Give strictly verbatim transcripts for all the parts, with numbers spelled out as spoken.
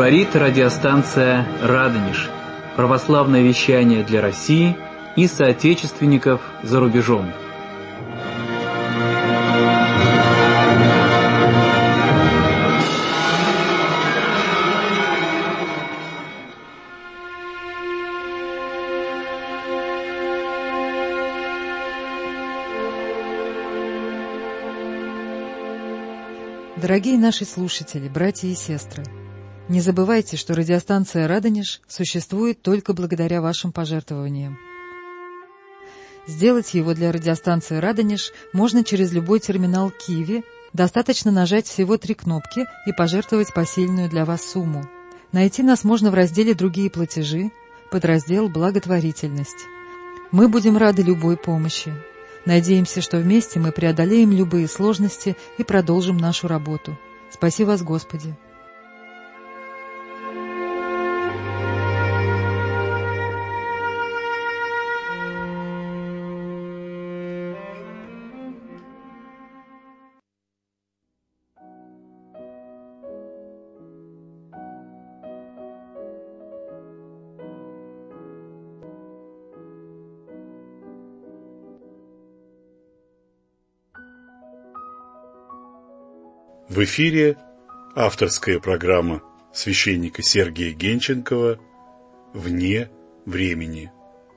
Говорит радиостанция «Радонеж». Православное вещание для России и соотечественников за рубежом. Дорогие наши слушатели, братья и сестры, не забывайте, что радиостанция «Радонеж» существует только благодаря вашим пожертвованиям. Сделать его для радиостанции «Радонеж» можно через любой терминал Киви, достаточно нажать всего три кнопки и пожертвовать посильную для вас сумму. Найти нас можно в разделе «Другие платежи», подраздел «Благотворительность». Мы будем рады любой помощи. Надеемся, что вместе мы преодолеем любые сложности и продолжим нашу работу. Спаси вас, Господи! В эфире авторская программа священника Сергия Генченкова «Вне времени».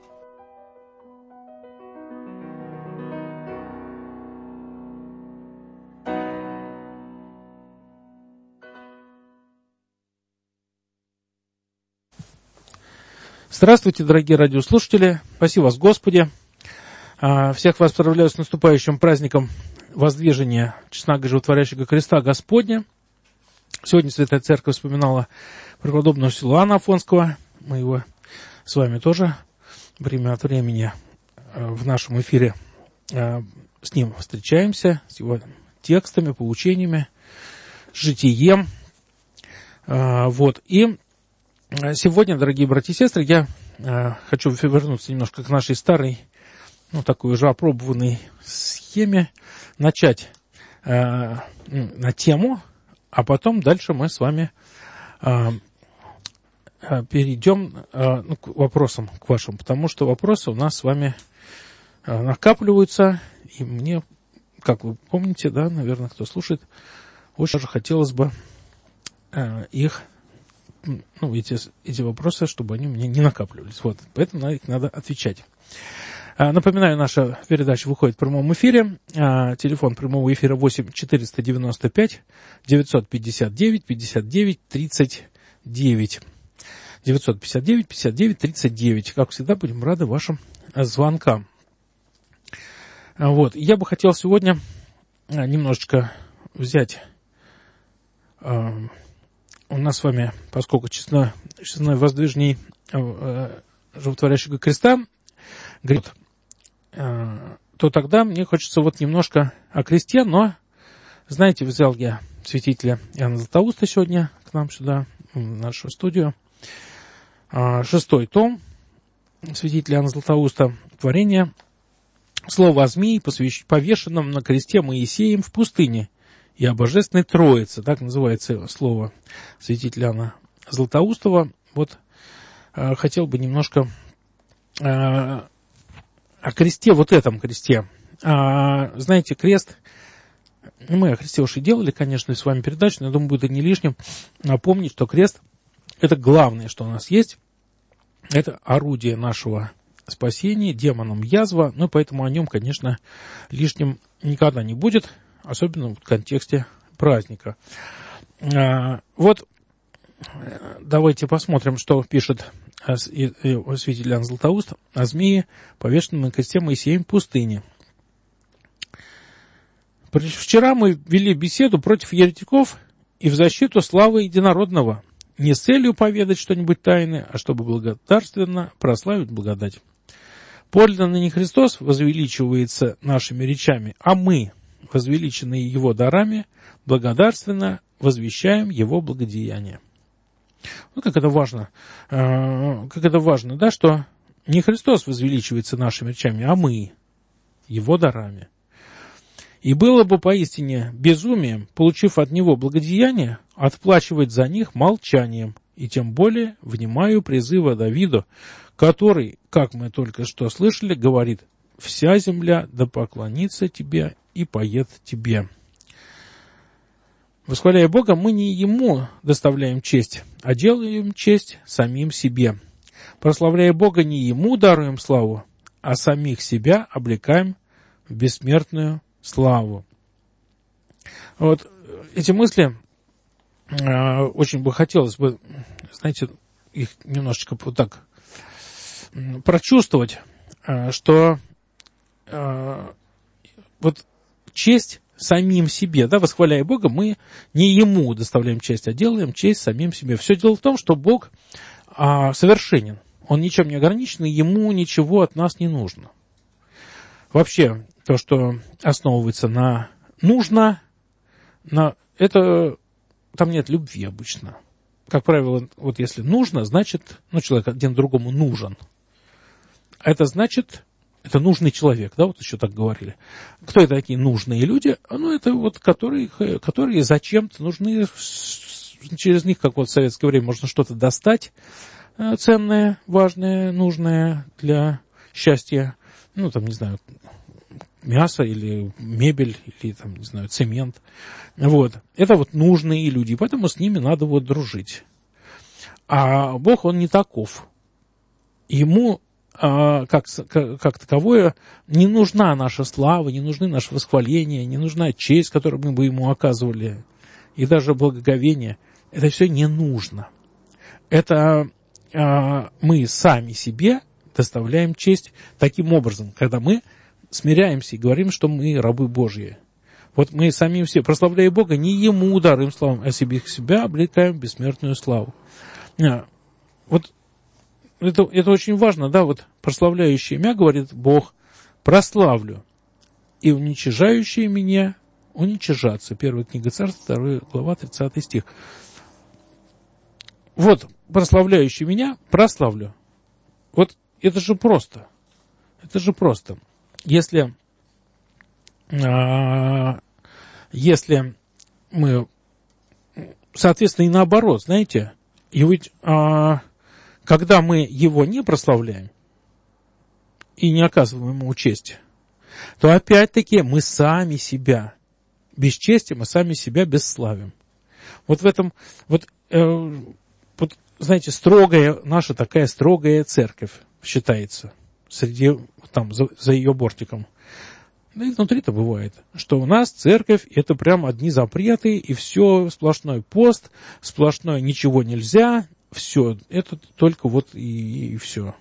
Здравствуйте, дорогие радиослушатели! Спаси вас, Господи! Всех вас поздравляю с наступающим праздником воздвижения честного животворящего креста Господня. Сегодня Святая Церковь вспоминала преподобного Силуана Афонского. Мы его с вами тоже время от времени в нашем эфире с ним встречаемся, с его текстами, поучениями, житием. Вот. И сегодня, дорогие братья и сестры, я хочу вернуться немножко к нашей старой, ну, такой уже опробованной схеме, начать э, на тему, а потом дальше мы с вами э, э, перейдем э, ну, к вопросам, к вашим, потому что вопросы у нас с вами э, накапливаются, и мне, как вы помните, да, наверное, кто слушает, очень хотелось бы э, их, ну, эти, эти вопросы, чтобы они у меня не накапливались. Вот, поэтому на них надо отвечать. Напоминаю, наша передача выходит в прямом эфире. Телефон прямого эфира восемь четыреста девяносто пять девятьсот пятьдесят девять пятьдесят девять тридцать девять. девятьсот пятьдесят девять пятьдесят девять тридцать девять. Как всегда, будем рады вашим звонкам. Вот. Я бы хотел сегодня немножечко взять... У нас с вами, поскольку честное, честное воздвижение животворящего креста говорит, то тогда мне хочется вот немножко о кресте, но, знаете, взял я святителя Иоанна Златоуста сегодня к нам сюда, в нашу студию. Шестой том святителя Иоанна Златоуста, творение, слово о змии, повешенном на кресте Моисеем в пустыне, и о божественной Троице, так называется слово святителя Иоанна Златоустова. Вот хотел бы немножко о кресте, вот этом кресте. А, знаете, крест, мы о кресте уж и делали, конечно, с вами передачу, но я думаю, будет не лишним напомнить, что крест – это главное, что у нас есть. Это орудие нашего спасения, демоном язва, но поэтому о нем, конечно, лишним никогда не будет, особенно в контексте праздника. А, вот давайте посмотрим, что пишет святитель Иоанн Златоуст о змее, повешенном на кресте Моисеем в пустыне. Вчера мы вели беседу против еретиков и в защиту славы единородного, не с целью поведать что-нибудь тайное, а чтобы благодарственно прославить благодать. Подлинно не Христос возвеличивается нашими речами, а мы, возвеличенные Его дарами, благодарственно возвещаем Его благодеяние. Вот как это важно, как это важно, да, что не Христос возвеличивается нашими речами, а мы, Его дарами. И было бы поистине безумием, получив от него благодеяние, отплачивать за них молчанием, и тем более внимаю призыва Давида, который, как мы только что слышали, говорит: «Вся земля да поклонится тебе и поет тебе». Восхваляя Бога, мы не Ему доставляем честь, а делаем честь самим себе. Прославляя Бога, не Ему даруем славу, а самих себя облекаем в бессмертную славу. Вот эти мысли э, очень бы хотелось бы, знаете, их немножечко вот так прочувствовать, э, что э, вот честь самим себе, да, восхваляя Бога, мы не Ему доставляем честь, а делаем честь самим себе. Все дело в том, что Бог э, совершенен, Он ничем не ограничен, и Ему ничего от нас не нужно. Вообще, то, что основывается на «нужно», на это, там нет любви обычно. Как правило, вот если нужно, значит, ну, человек один другому нужен. А это значит, это нужный человек, да, вот еще так говорили. Кто это такие нужные люди? Ну, это вот которые, которые зачем-то нужны, через них, как вот в советское время, можно что-то достать ценное, важное, нужное для счастья. Ну, там, не знаю, мясо или мебель, или, там, не знаю, цемент. Вот. Это вот нужные люди, поэтому с ними надо вот дружить. А Бог, Он не таков. Ему, а, как, как, как таковое, не нужна наша слава, не нужны наши восхваления, не нужна честь, которую мы бы Ему оказывали, и даже благоговение. Это все не нужно. Это а, мы сами себе доставляем честь таким образом, когда мы смиряемся и говорим, что мы рабы Божьи. Вот мы самим себе, прославляя Бога, не Ему даруем славу, а себе себя облекаем в бессмертную славу. Вот это, это очень важно, да, вот прославляющий меня, говорит Бог, прославлю, и уничижающие меня уничижатся. Первая книга Царств, вторая глава, тридцатый стих. Вот, прославляющий меня, прославлю. Вот это же просто. Это же просто. Если, а, если мы, соответственно, и наоборот, знаете, и ведь, а, когда мы Его не прославляем и не оказываем Ему честь, то опять-таки мы сами себя бесчестим, мы сами себя бесславим. Вот в этом, вот, э, вот, знаете, строгая, наша такая строгая церковь считается среди, там, за, за ее бортиком. Да и внутри-то бывает, что у нас церковь — это прям одни запреты, и все, сплошной пост, сплошное ничего нельзя, все, это только вот и, и все.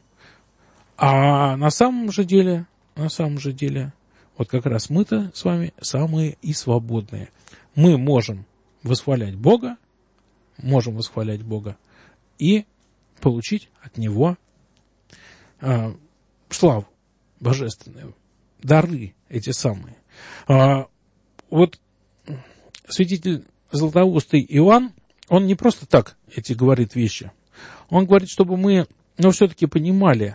А на самом же деле, на самом же деле, вот как раз мы-то с вами самые и свободные. Мы можем восхвалять Бога, можем восхвалять Бога и получить от Него а, славу божественную, дары эти самые. А, вот святитель Златоустый Иоанн, он не просто так эти говорит вещи. Он говорит, чтобы мы, ну, все-таки понимали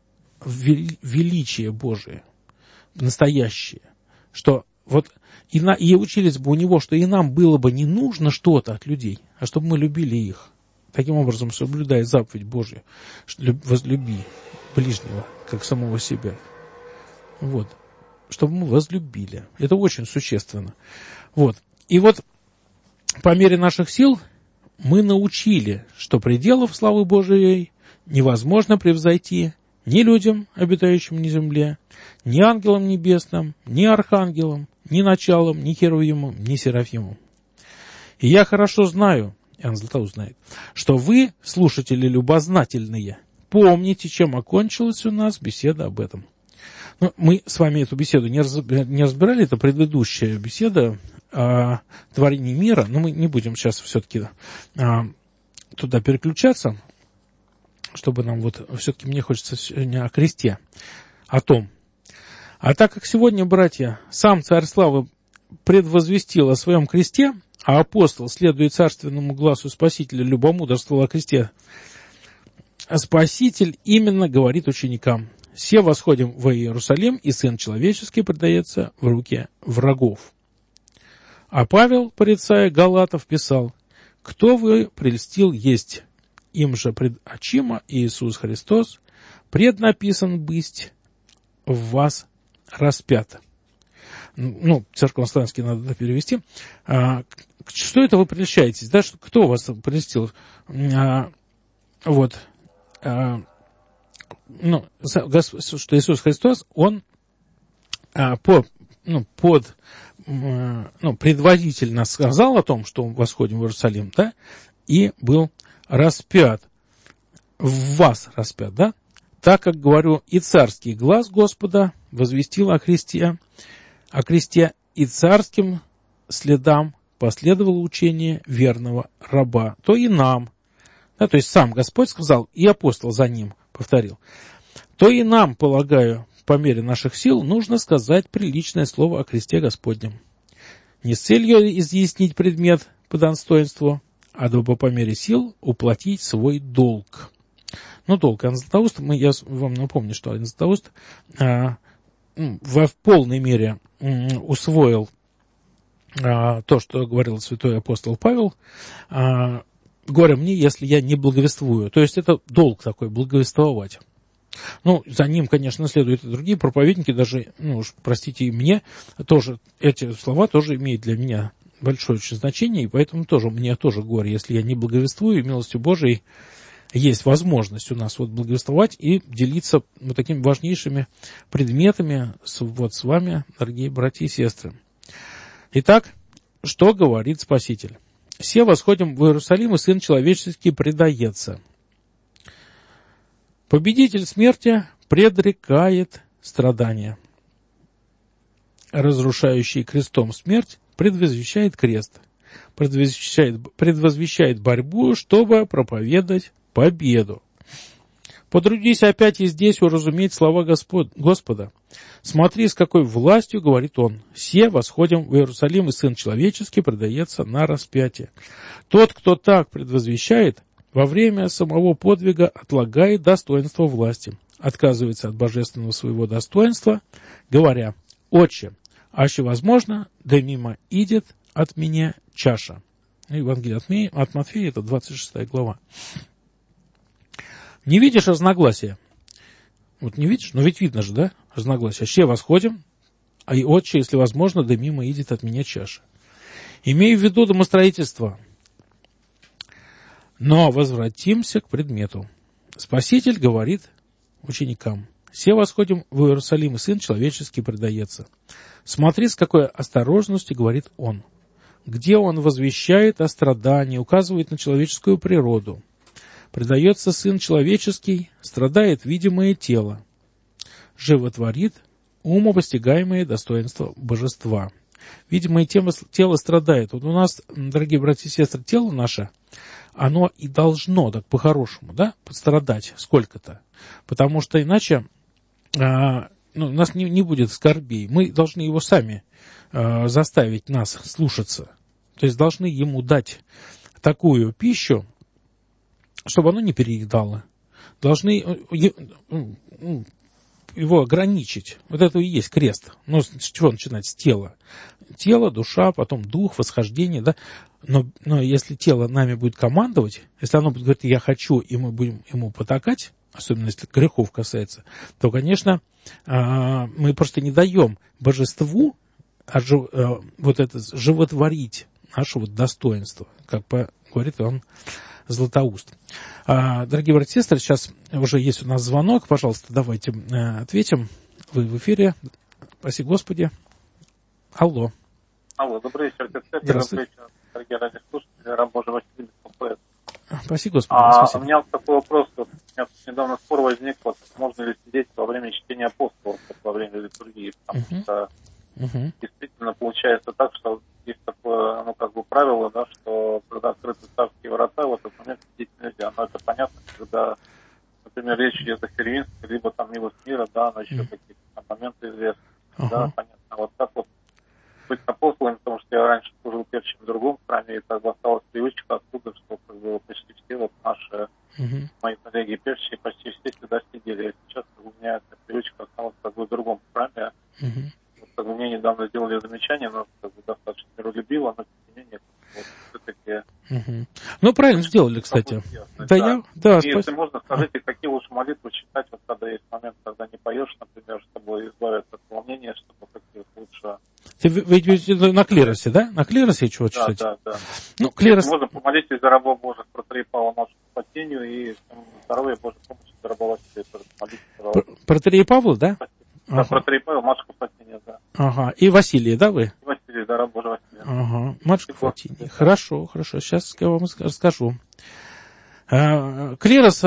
величие Божие, настоящее, что вот и, на, и учились бы у него, что и нам было бы не нужно что-то от людей, а чтобы мы любили их. Таким образом, соблюдая заповедь Божию, возлюби ближнего, как самого себя. Вот. Чтобы мы возлюбили. Это очень существенно. Вот. И вот по мере наших сил мы научили, что пределов славы Божией невозможно превзойти ни людям, обитающим на земле, ни ангелам небесным, ни архангелам, ни началам, ни херувимам, ни серафимам. И я хорошо знаю, Иоанн Златоуст знает, что вы, слушатели любознательные, помните, чем окончилась у нас беседа об этом. Ну, мы с вами эту беседу не разбирали, это предыдущая беседа о творении мира, но мы не будем сейчас все-таки а, туда переключаться, чтобы нам вот, все-таки мне хочется сегодня о кресте, о том. А так как сегодня, братья, сам Царь Славы предвозвестил о своем кресте, а апостол, следуя царственному глазу Спасителя, любомудрствовал о кресте, Спаситель именно говорит ученикам: «Се восходим в Иерусалим, и Сын Человеческий предается в руки врагов». А Павел, порицая галатов, писал: «Кто вы прельстил есть? Им же пред очима Иисус Христос преднаписан быть в вас распят». Ну, церковнославянский надо перевести. А, что это вы прельщаетесь? Да? Кто вас прельстил? А, вот. А, ну, что Иисус Христос, Он а, по, ну, под, ну, предводительно сказал о том, что мы восходим в Иерусалим, да, и был распят, в вас распят, да, так как, говорю, и царский глас Господа возвестил о Христе, о кресте, и царским следам последовало учение верного раба, то и нам, да, то есть сам Господь сказал, и апостол за ним повторил, то и нам, полагаю, по мере наших сил, нужно сказать приличное слово о кресте Господнем. Не с целью изъяснить предмет по достоинству, а дабы по мере сил уплатить свой долг. Ну, долг Иоанн Златоуст, мы, я вам напомню, что Иоанн Златоуст а, в, в полной мере м, усвоил а, то, что говорил святой апостол Павел, а, «Горе мне, если я не благовествую». То есть это долг такой, благовествовать. Ну, за ним, конечно, следуют и другие проповедники, даже, ну уж, простите, и мне тоже, эти слова тоже имеют для меня большое очень значение, и поэтому тоже, мне тоже горе, если я не благовествую, и милостью Божией есть возможность у нас вот благовествовать и делиться вот такими важнейшими предметами с, вот с вами, дорогие братья и сестры. Итак, что говорит Спаситель? «Се восходим в Иерусалим, и Сын Человеческий предается». Победитель смерти предрекает страдания. Разрушающий крестом смерть предвозвещает крест, предвозвещает, предвозвещает борьбу, чтобы проповедать победу. Потрудись опять и здесь уразуметь слова Господ, Господа. Смотри, с какой властью, говорит Он, «Се восходим в Иерусалим, и Сын Человеческий предается на распятие». Тот, кто так предвозвещает, во время самого подвига отлагает достоинство власти, отказывается от божественного своего достоинства, говоря: «Отче, аще возможно, да мимо идет от меня чаша». Евангелие от Матфея, это двадцать шестая глава. Не видишь разногласия? Вот не видишь? Но ведь видно же, да, разногласия. «Се восходим, а и отче, если возможно, да мимо идет от меня чаша». Имею в виду домостроительство. Но возвратимся к предмету. Спаситель говорит ученикам: «Се восходим в Иерусалим, и Сын Человеческий предается». Смотри, с какой осторожностью говорит Он. Где Он возвещает о страдании, указывает на человеческую природу. Предается Сын Человеческий, страдает видимое тело, животворит умопостигаемое достоинство божества. Видимое тело страдает. Вот у нас, дорогие братья и сестры, тело наше, оно и должно так по-хорошему, да, пострадать сколько-то. Потому что иначе а, ну, у нас не, не будет скорбей. Мы должны его сами а, заставить нас слушаться. То есть должны ему дать такую пищу, чтобы оно не переедало. Должны его ограничить. Вот это и есть крест. Ну, с чего начинать? С тела. Тело, душа, потом дух, восхождение, да. Но, но если тело нами будет командовать, если оно будет говорить «я хочу», и мы будем ему потакать, особенно если грехов касается, то, конечно, мы просто не даем божеству вот это животворить наше вот достоинство, как говорит он Златоуст. Дорогие братья и сестры, сейчас уже есть у нас звонок. Пожалуйста, давайте ответим. Вы в эфире. Спасибо Господи. Алло. Алло, добрый вечер, отец. Здравствуйте. Добрый вечер, дорогие радиослушатели. Раб Божий Василий Беспокоит. Спасибо Господи. А, Спасибо. у меня вот такой вопрос. Вот, у меня недавно спор возник, вот, можно ли сидеть во время чтения апостолов, во время литургии. Потому uh-huh. что uh-huh. действительно получается так, что есть такое, ну, как бы правило, да, что когда открыты царские врата, в этот момент сидеть нельзя. Но это понятно, когда, например, речь идет о Херувимской, либо там милость мира, да, но еще uh-huh. какие-то там моменты известны. Uh-huh. Да, понятно. Вот так вот быть апостолами, потому что я раньше служил певчим в другом храме, и так осталась привычка оттуда, что как бы, почти все вот наши, uh-huh. мои коллеги певчие, почти все сюда сидели. И сейчас у меня эта привычка осталась как бы в другом храме. Uh-huh. Вот, как бы, мне недавно сделали замечание, но как бы, достаточно миролюбиво, но тем не менее, вот, все-таки... Uh-huh. Ну, правильно сделали, кстати. Да, да, я... да, и спасибо. если можно, скажите, какие лучше молитвы читать, вот когда есть момент, когда не поешь, например, чтобы избавиться от волнения, чтобы какие лучше... Ты, вы идете на клиросе, да? На клиросе чего да, читать? Да, да, ну, клирос... Можно помолиться за раба Божьих, протоиерея Павла Маршку Фатинию, и здоровья Божьей помощи за раба Василия. Протоиерея Павла, да? Да, ага. протоиерея Павла Маршку Фатиния, да. Ага, и Василия, да, вы? И Василий, да, раб Божий Василия. Ага, Маршку Фатиния. Хорошо, хорошо, сейчас я вам расскажу. Клирос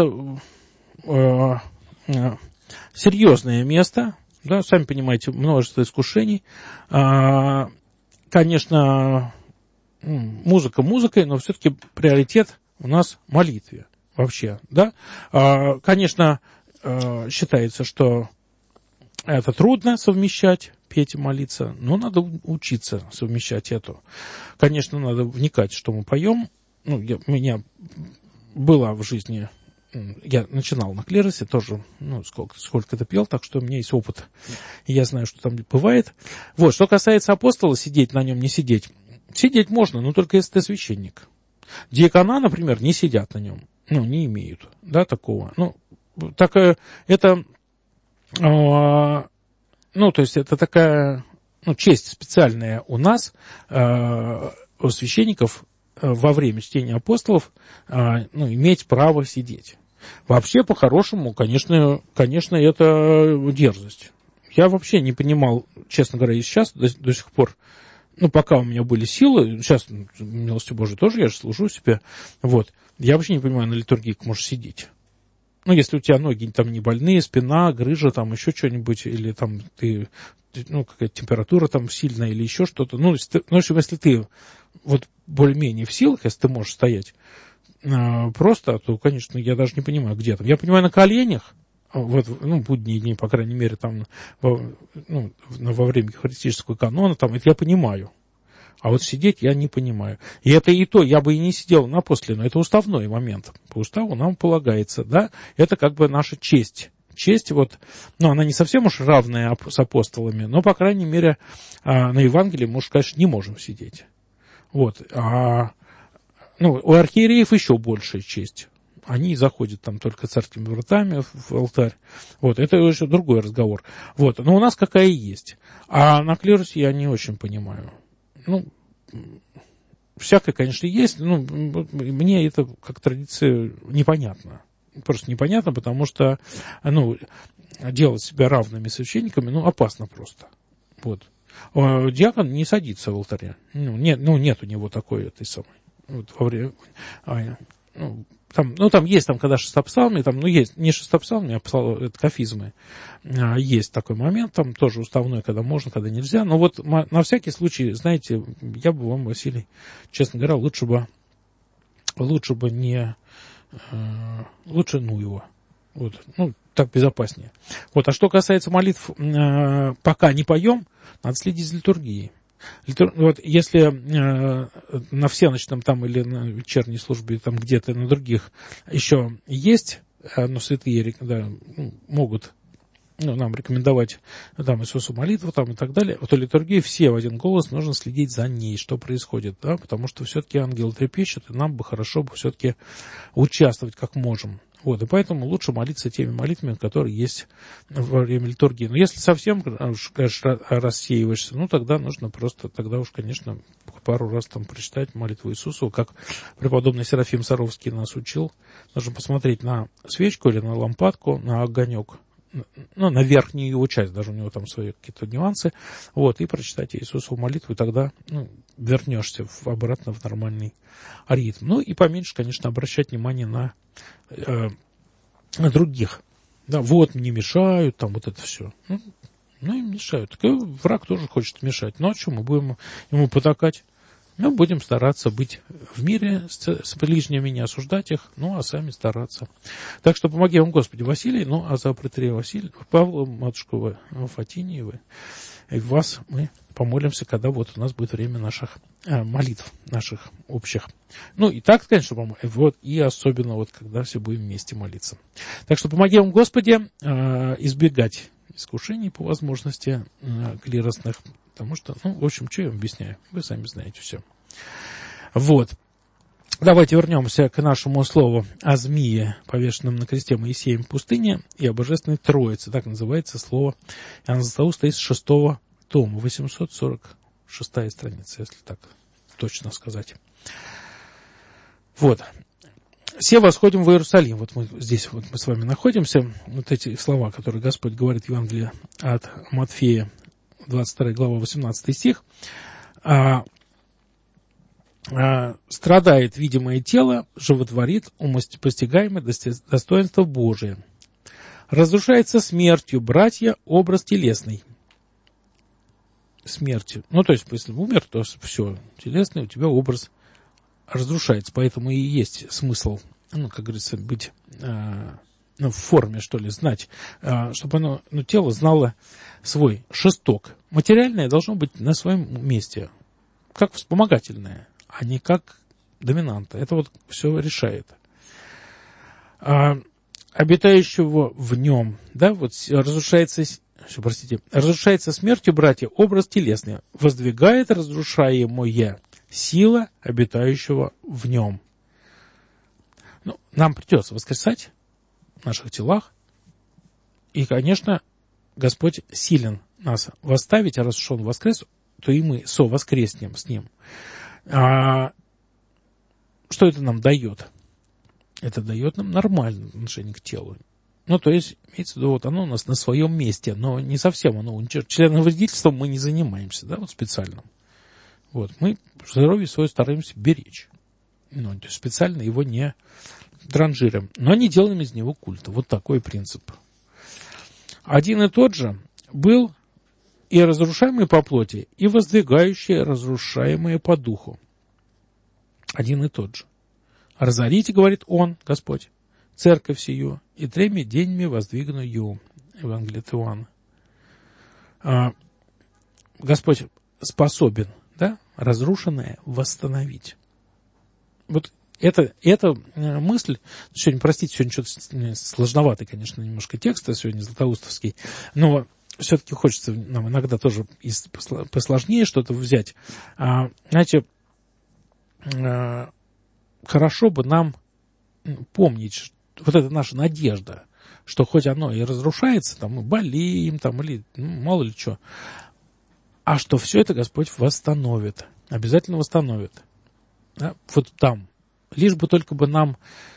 серьезное место. Да, сами понимаете, множество искушений. А, конечно, музыка музыкой, но все-таки приоритет у нас в молитве вообще, да. А, конечно, а, считается, что это трудно совмещать, петь и молиться, но надо учиться совмещать это. Конечно, надо вникать, что мы поем. Ну, я, у меня была в жизни... Я начинал на клиросе тоже, ну, сколько, сколько-то пел, так что у меня есть опыт, и я знаю, что там бывает. Вот, что касается апостола, сидеть на нем, не сидеть. Сидеть можно, но только если ты священник. Диакона, например, не сидят на нем, ну, не имеют, да, такого. Ну, так, это, э, ну, то есть это такая, ну, честь специальная у нас, э, у священников, во время чтения апостолов, ну, иметь право сидеть. Вообще, по-хорошему, конечно, конечно, это дерзость. Я вообще не понимал, честно говоря, и сейчас до, до сих пор, ну, пока у меня были силы, сейчас, милостью Божией, тоже я же служу себе, вот, я вообще не понимаю, на литургии как можешь сидеть. Ну, если у тебя ноги там не больные, спина, грыжа, там еще что-нибудь, или там ты, ну, какая-то температура там сильная, или еще что-то. Ну, если ты, ну, если ты вот более-менее в силах, если ты можешь стоять э, просто, то, конечно, я даже не понимаю, где там. Я понимаю, на коленях, вот, ну, будние дни, по крайней мере, там, во, ну, во время евхаристического канона, там, это я понимаю. А вот сидеть я не понимаю. И это и то, я бы и не сидел на после, но это уставной момент. По уставу нам полагается, да, это как бы наша честь. Честь, вот, ну, она не совсем уж равная с апостолами, но, по крайней мере, на Евангелии мы уж, конечно, не можем сидеть. Вот, а, ну, у архиереев еще большая честь. Они заходят там только царскими вратами в алтарь. Вот, это уже другой разговор. Вот, но у нас какая есть. А на клиросе я не очень понимаю. Ну, всякое, конечно, есть, но мне это как традиция непонятно. Просто непонятно, потому что, ну, делать себя равными священниками, ну, опасно просто. Вот. Диакон не садится в алтаре. Ну, нет, ну, нет у него такой этой самой. Вот, во время, а, ну, там, ну, там есть, там, когда шестопсалмы, там, ну, есть, не шестопсалмы, а псал, это кафизмы. А, есть такой момент, там, тоже уставной, когда можно, когда нельзя. Но вот на всякий случай, знаете, я бы вам, Василий, честно говоря, лучше бы, лучше бы не, э, лучше ну его. Вот, ну, так безопаснее. Вот, а что касается молитв, э, пока не поем, надо следить за литургией. Литур... Вот, если э, на всеночном там или на вечерней службе там где-то на других еще есть, э, ну, святые, да, могут, ну, нам рекомендовать там Иисусу молитву там, и так далее, то литургии все в один голос нужно следить за ней, что происходит, да, потому что все-таки ангел трепещет, и нам бы хорошо бы все-таки участвовать как можем. Вот, и поэтому лучше молиться теми молитвами, которые есть во время литургии. Но если совсем, конечно, рассеиваешься, ну, тогда нужно просто, тогда уж, конечно, пару раз там прочитать молитву Иисусу, как преподобный Серафим Саровский нас учил. Нужно посмотреть на свечку или на лампадку, на огонек, ну, на верхнюю его часть, даже у него там свои какие-то нюансы, вот, и прочитать Иисусову молитву, и тогда, ну, вернешься в, обратно в нормальный ритм. Ну, и поменьше, конечно, обращать внимание на, э, на других. Да, вот, мне мешают, там, вот это все. Ну, ну им мешают. Так и враг тоже хочет мешать. Ну, а что, мы будем ему потакать? Мы будем стараться быть в мире с, с ближними, не осуждать их, ну, а сами стараться. Так что помоги вам, Господи, Василий, ну, а за протоиерея Василия, Павла, матушку Фатиниевы, и вас мы помолимся, когда вот у нас будет время наших э, молитв, наших общих. Ну, и так, конечно, помолимся, вот, и особенно вот, когда все будем вместе молиться. Так что помоги вам, Господи, э, избегать искушений по возможности э, клиросных, потому что, ну, в общем, что я вам объясняю, вы сами знаете все. Вот. Давайте вернемся к нашему слову о змее, повешенном на кресте Моисеем в пустыне, и о Божественной Троице. Так называется слово Иоанна Златоуста из шестого тома, восемьсот сорок шестая страница, если так точно сказать. Вот. «Все восходим в Иерусалим». Вот мы здесь вот мы с вами находимся. Вот эти слова, которые Господь говорит в Евангелии от Матфея, двадцать вторая глава, восемнадцатый стих. «Страдает видимое тело, животворит умопостигаемое достоинство Божие. Разрушается смертью, братья, образ телесный». Смертью. Ну, то есть, если умер, то все, телесный, у тебя образ разрушается. Поэтому и есть смысл, ну, как говорится, быть э, ну, в форме, что ли, знать, э, чтобы оно, ну, тело знало свой шесток. Материальное должно быть на своем месте, как вспомогательное, а не как доминанта. Это вот все решает. А, обитающего в нем, да, вот разрушается, что, простите, разрушается смертью, братья, образ телесный, воздвигает разрушаемое сила обитающего в нем. Ну, нам придется воскресать в наших телах, и, конечно, Господь силен нас восставить, а раз уж Он воскрес, то и мы совоскреснем с Ним. А что это нам дает? Это дает нам нормальное отношение к телу. Ну, то есть, имеется в виду, вот оно у нас на своем месте, но не совсем оно уничтожено. Членовредительством мы не занимаемся, да, вот специальным. Вот, мы здоровье свое стараемся беречь. Ну, то есть специально его не транжирим, но не делаем из него культа. Вот такой принцип. Один и тот же был и разрушаемый по плоти, и воздвигающий разрушаемое по духу. Один и тот же. «Разорите, — говорит Он, Господь, — церковь сию, и треми денями воздвигну ее». Евангелие от Иоанна. А, Господь способен, да, разрушенное восстановить. Вот это, эта мысль, сегодня, простите, сегодня что-то сложноватый, конечно, немножко текст, а сегодня златоустовский, но все-таки хочется нам иногда тоже посложнее что-то взять. А, знаете, а, хорошо бы нам помнить, вот это наша надежда, что хоть оно и разрушается, там мы болеем, там, или ну, мало ли что, а что все это Господь восстановит, обязательно восстановит. Да? Вот там. Лишь бы только бы нам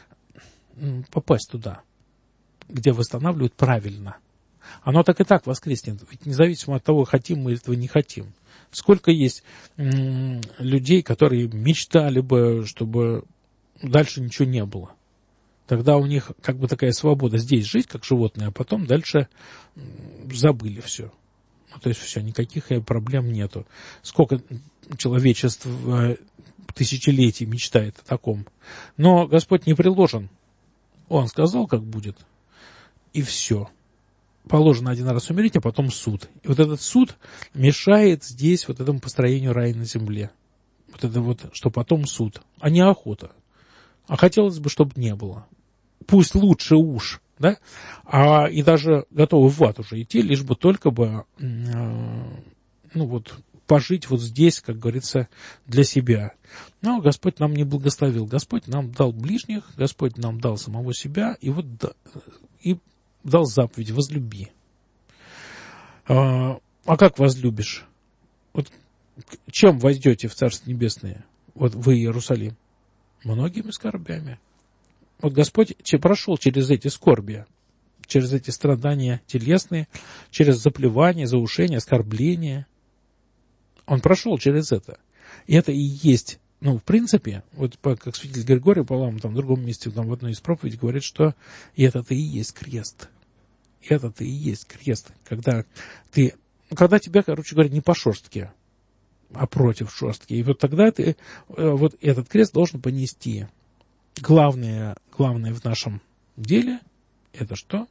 попасть туда, где восстанавливают правильно. Оно так и так воскреснет. Ведь независимо от того, хотим мы этого не хотим. Сколько есть м- людей, которые мечтали бы, чтобы дальше ничего не было. Тогда у них как бы такая свобода здесь жить, как животные, а потом дальше забыли все. Ну, то есть все, никаких проблем нету. Сколько человечество тысячелетий мечтает о таком. Но Господь не приложен. Он сказал, как будет, и все. Положено один раз умереть, а потом суд. И вот этот суд мешает здесь вот этому построению рая на земле. Вот это вот, что потом суд, а не охота. А хотелось бы, чтобы не было. Пусть лучше уж, да? А и даже готовы в ад уже идти, лишь бы только бы, э, ну вот, пожить вот здесь, как говорится, для себя. Но Господь нам не благословил. Господь нам дал ближних, Господь нам дал самого себя, и вот и дал заповедь: возлюби. А, а как возлюбишь? Вот чем войдете в Царство Небесное? Вот вы, Иерусалим? Многими скорбями. Вот Господь прошел через эти скорби, через эти страдания телесные, через заплевание, заушение, оскорбление. Он прошел через это. И это и есть, ну, в принципе, вот как святитель Григорий, по-моему, там в другом месте, там в одной из проповедей говорит, что это-то и есть крест. Это-то и есть крест. Когда ты, когда тебя, короче говоря, не по шерстке, а против шерстки. И вот тогда ты вот этот крест должен понести. Главное, главное в нашем деле — это что?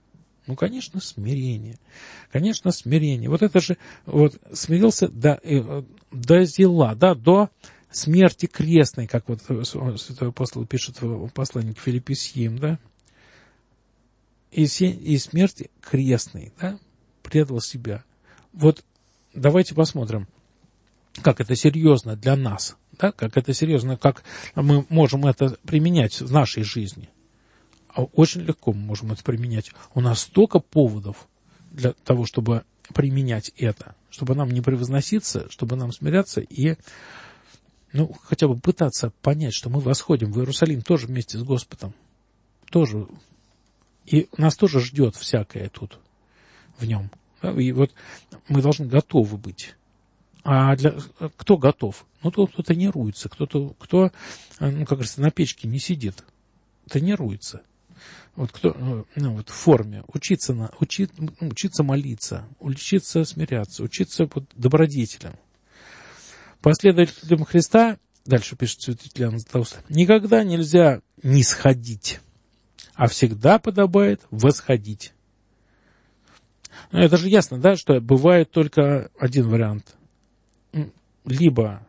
Ну, конечно, смирение. Конечно, смирение. Вот это же, вот, смирился до, до зела, да, до смерти крестной, как вот святой апостол пишет в послании к Филиппийцам, да, и, и смерти крестной, да, предал себя. Вот давайте посмотрим, как это серьезно для нас, да, как это серьезно, как мы можем это применять в нашей жизни. Очень легко мы можем это применять. У нас столько поводов для того, чтобы применять это, чтобы нам не превозноситься, чтобы нам смиряться и, ну, хотя бы пытаться понять, что мы восходим в Иерусалим тоже вместе с Господом. Тоже. И нас тоже ждет всякое тут, в нем. И вот мы должны готовы быть. А для, кто готов? Ну, тот, кто тренируется, кто-то, кто, ну, как говорится, на печке не сидит, тренируется. Вот кто, ну, вот в форме, учиться, на, учи, учиться молиться, учиться смиряться, учиться вот, добродетелям. Последователям Христа, дальше пишет святитель Иоанн Златоуст, никогда нельзя нисходить, а всегда подобает восходить. Ну, это же ясно, да, что бывает только один вариант. Либо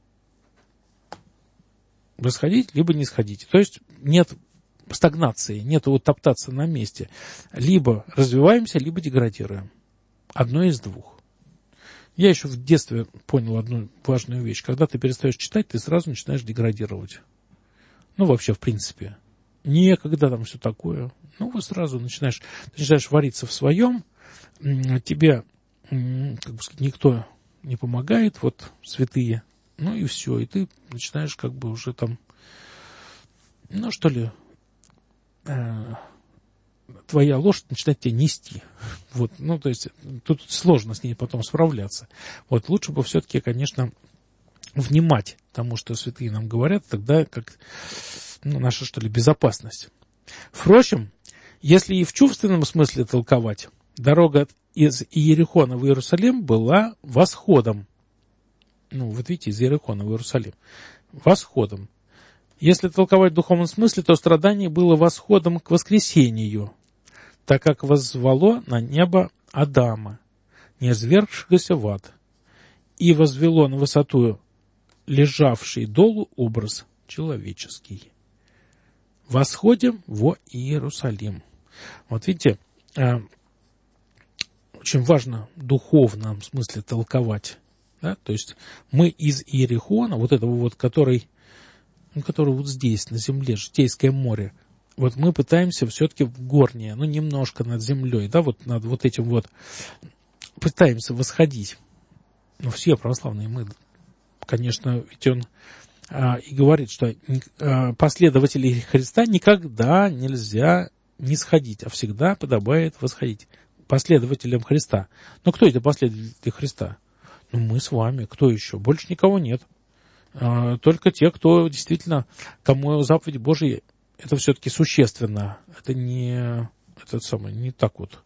восходить, либо не сходить. То есть нет стагнации, нет вот топтаться на месте. Либо развиваемся, либо деградируем. Одно из двух. Я еще в детстве понял одну важную вещь. Когда ты перестаешь читать, ты сразу начинаешь деградировать. Ну, вообще, в принципе. Некогда там все такое. Ну, вот сразу начинаешь, ты начинаешь вариться в своем. Тебе, как бы сказать, никто не помогает, вот святые. Ну, и все. И ты начинаешь как бы уже там, ну, что ли, твоя лошадь начинает тебя нести. Вот, ну, то есть, тут сложно с ней потом справляться. Вот, лучше бы все-таки, конечно, внимать тому, что святые нам говорят, тогда как, ну, наша, что ли, безопасность. Впрочем, если и в чувственном смысле толковать, дорога из Иерихона в Иерусалим была восходом. Ну, вот видите, из Иерихона в Иерусалим. Восходом. Если толковать в духовном смысле, то страдание было восходом к воскресению, так как воззвало на небо Адама, не низвергшегося в ад, и возвело на высоту лежавший долу образ человеческий. Восходим во Иерусалим. Вот видите, очень важно в духовном смысле толковать. Да? То есть мы из Иерихона, вот этого вот, который... который вот здесь, на земле, Житейское море, вот мы пытаемся все-таки в горнее, ну, немножко над землей, да, вот над вот этим вот, пытаемся восходить. Ну, все православные мы, конечно, ведь он а, и говорит, что а, последователей Христа никогда нельзя не сходить, а всегда подобает восходить. Последователям Христа. Но кто это последователи Христа? Ну, мы с вами, кто еще? Больше никого нет. Только те, кто действительно, кому заповедь Божия, это все-таки существенно. Это не, это самое, не так вот.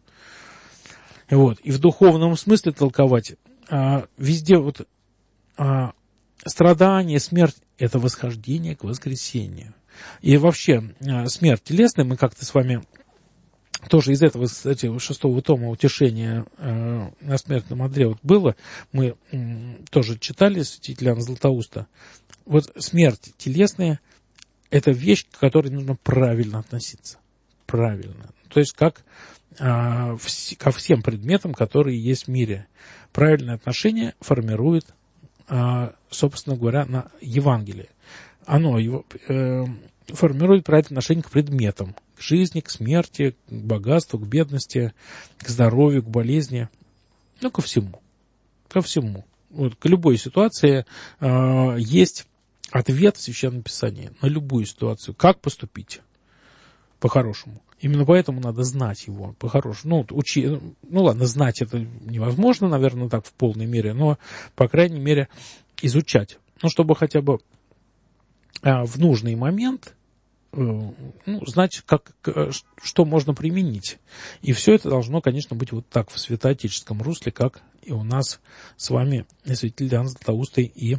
Вот. И в духовном смысле толковать, а, везде вот а, страдание, смерть – это восхождение к воскресению. И вообще а, смерть телесная, мы как-то с вами тоже из этого, кстати, шестого тома «Утешение э, на смертном одре» вот было, мы э, тоже читали святителя Иоанна Златоуста. Вот смерть телесная – это вещь, к которой нужно правильно относиться. Правильно. То есть как э, вс- ко всем предметам, которые есть в мире. Правильное отношение формирует, э, собственно говоря, на Евангелие. Оно его, э, формирует правильное отношение к предметам. К жизни, к смерти, к богатству, к бедности, к здоровью, к болезни. Ну, ко всему. Ко всему. Вот, к любой ситуации э, есть ответ в Священном Писании на любую ситуацию. Как поступить по-хорошему. Именно поэтому надо знать его по-хорошему. Ну, учи, ну ладно, знать это невозможно, наверное, так в полной мере, но, по крайней мере, изучать. Ну, чтобы хотя бы э, в нужный момент... ну, знать, как, что можно применить. И все это должно, конечно, быть вот так, в святоотеческом русле, как и у нас с вами святитель Иоанн Златоустый и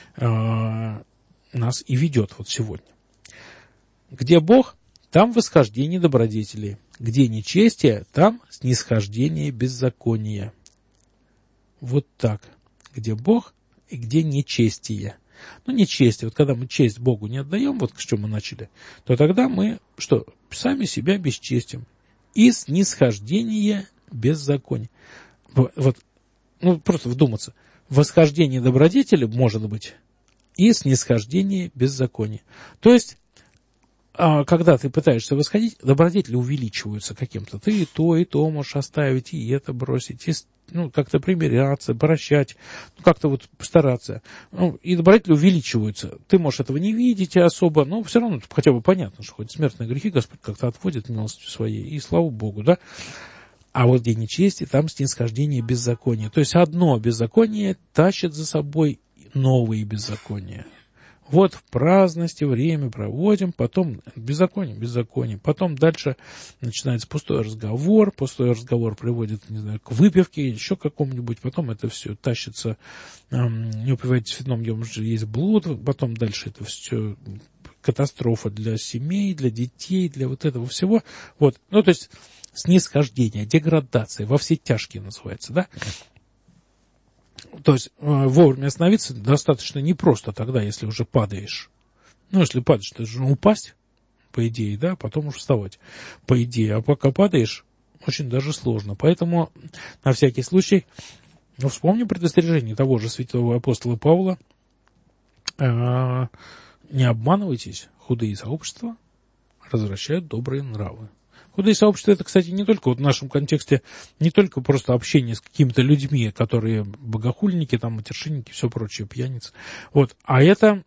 э, нас и ведет вот сегодня. Где Бог, там восхождение добродетелей. Где нечестие, там снисхождение беззакония. Вот так. Где Бог и где нечестие. Ну, нечестие. Вот когда мы честь Богу не отдаем, вот к чему мы начали, то тогда мы что? Сами себя бесчестим. И снисхождение беззакония. Вот, ну, просто вдуматься. Восхождение добродетели может быть и снисхождение беззакония. То есть, когда ты пытаешься восходить, добродетели увеличиваются каким-то. Ты и то, и то можешь оставить, и это бросить, и ну, как-то примиряться, прощать, ну, как-то вот постараться. Ну, и добродетели увеличиваются. Ты можешь этого не видеть особо, но все равно хотя бы понятно, что хоть смертные грехи Господь как-то отводит милостью своей, и слава Богу, да. А вот где нечестие, там снисхождение беззакония. То есть одно беззаконие тащит за собой новые беззакония. Вот в праздности время проводим, потом беззаконие, беззаконие. Потом дальше начинается пустой разговор, пустой разговор приводит, не знаю, к выпивке, еще к какому-нибудь, потом это все тащится, эм, не упивайтесь вином, где уже есть блуд, потом дальше это все катастрофа для семей, для детей, для вот этого всего. Вот, ну то есть снисхождение, деградация, во все тяжкие называется, да? То есть вовремя остановиться достаточно непросто тогда, если уже падаешь. Ну, если падаешь, ты должен упасть, по идее, да, потом уж вставать, по идее. А пока падаешь, очень даже сложно. Поэтому, на всякий случай, ну, вспомним предостережение того же святого апостола Павла. Э, не обманывайтесь, худые сообщества развращают добрые нравы. Худые сообщества, это, кстати, не только вот в нашем контексте, не только просто общение с какими-то людьми, которые богохульники, там, матершинники, все прочее, пьяницы. Вот. А это,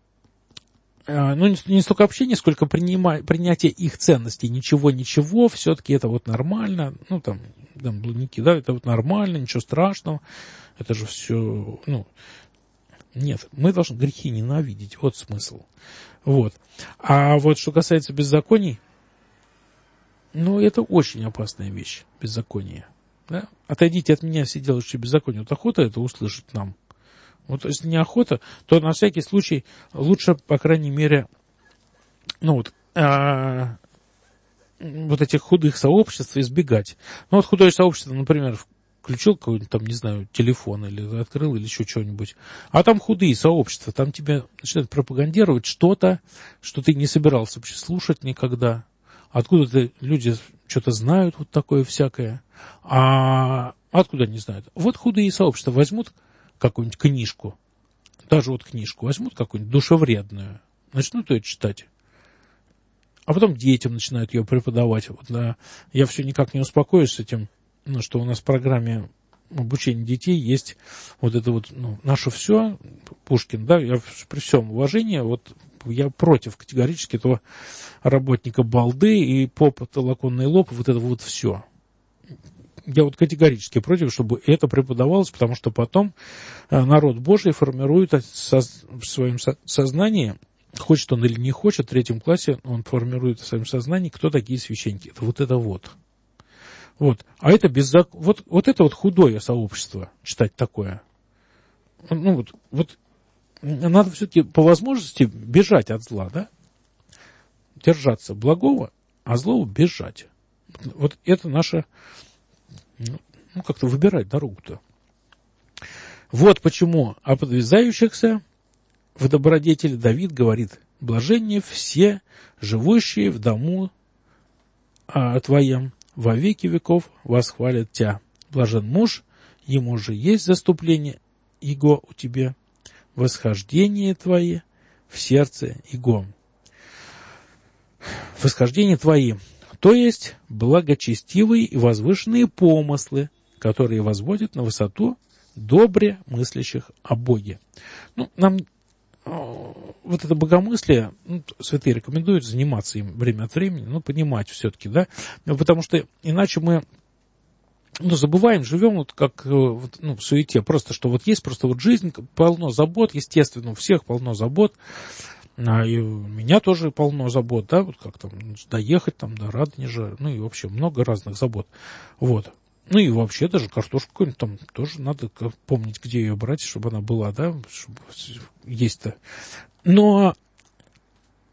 ну, не, не столько общение, сколько принима, принятие их ценностей. Ничего-ничего, все-таки это вот нормально. Ну, там, там, блудники, да, это вот нормально, ничего страшного. Это же все, ну, нет, мы должны грехи ненавидеть, вот смысл. Вот. А вот что касается беззаконий, ну, это очень опасная вещь, беззаконие. Да? Отойдите от меня, все делающие беззаконие. Вот охота это услышать нам. Вот если не охота, то на всякий случай лучше, по крайней мере, ну вот, а, вот этих худых сообществ избегать. Ну, вот худое сообщество, например, включил какой-нибудь там, не знаю, телефон или открыл, или еще что-нибудь. А там худые сообщества, там тебе начинают пропагандировать что-то, что ты не собирался вообще слушать никогда. Откуда-то люди что-то знают, вот такое всякое. А откуда не знают? Вот худые сообщества возьмут какую-нибудь книжку, даже вот книжку, возьмут какую-нибудь душевредную, начнут ее читать. А потом детям начинают ее преподавать. Вот, да, я все никак не успокоюсь с этим, ну, что у нас в программе обучения детей есть вот это вот, ну, наше все, Пушкин, да, я при всем уважении, вот, я против категорически этого работника балды и поп, толоконный лоб, вот это вот все. Я вот категорически против, чтобы это преподавалось, потому что потом народ Божий формирует в своем сознании, хочет он или не хочет, в третьем классе он формирует в своем сознании, кто такие священники. Это вот это вот. Вот. А это беззак... вот, вот это вот худое сообщество, читать такое. Ну вот, вот надо все-таки по возможности бежать от зла, да? Держаться благого, а злого бежать. Вот это наше, ну, как-то выбирать дорогу-то. Вот почему о подвязающихся в добродетели Давид говорит: блаженнее все, живущие в дому а, твоем, во веки веков восхвалят тебя. Блажен муж, ему же есть заступление его у тебя, восхождение твое в сердце его. Восхождение твои, то есть благочестивые и возвышенные помыслы, которые возводят на высоту добре мыслящих о Боге. Ну, нам вот это богомыслие, ну, святые рекомендуют заниматься им время от времени, ну, понимать все-таки, да, потому что иначе мы, ну, забываем, живем вот как, вот, ну, в суете, просто, что вот есть просто вот жизнь, полно забот, естественно, у всех полно забот, а и у меня тоже полно забот, да, вот как там доехать там до Радонежа, ну, и вообще много разных забот, вот. Ну, и вообще даже картошку какую-нибудь там тоже надо помнить, где ее брать, чтобы она была, да, чтобы есть-то. Но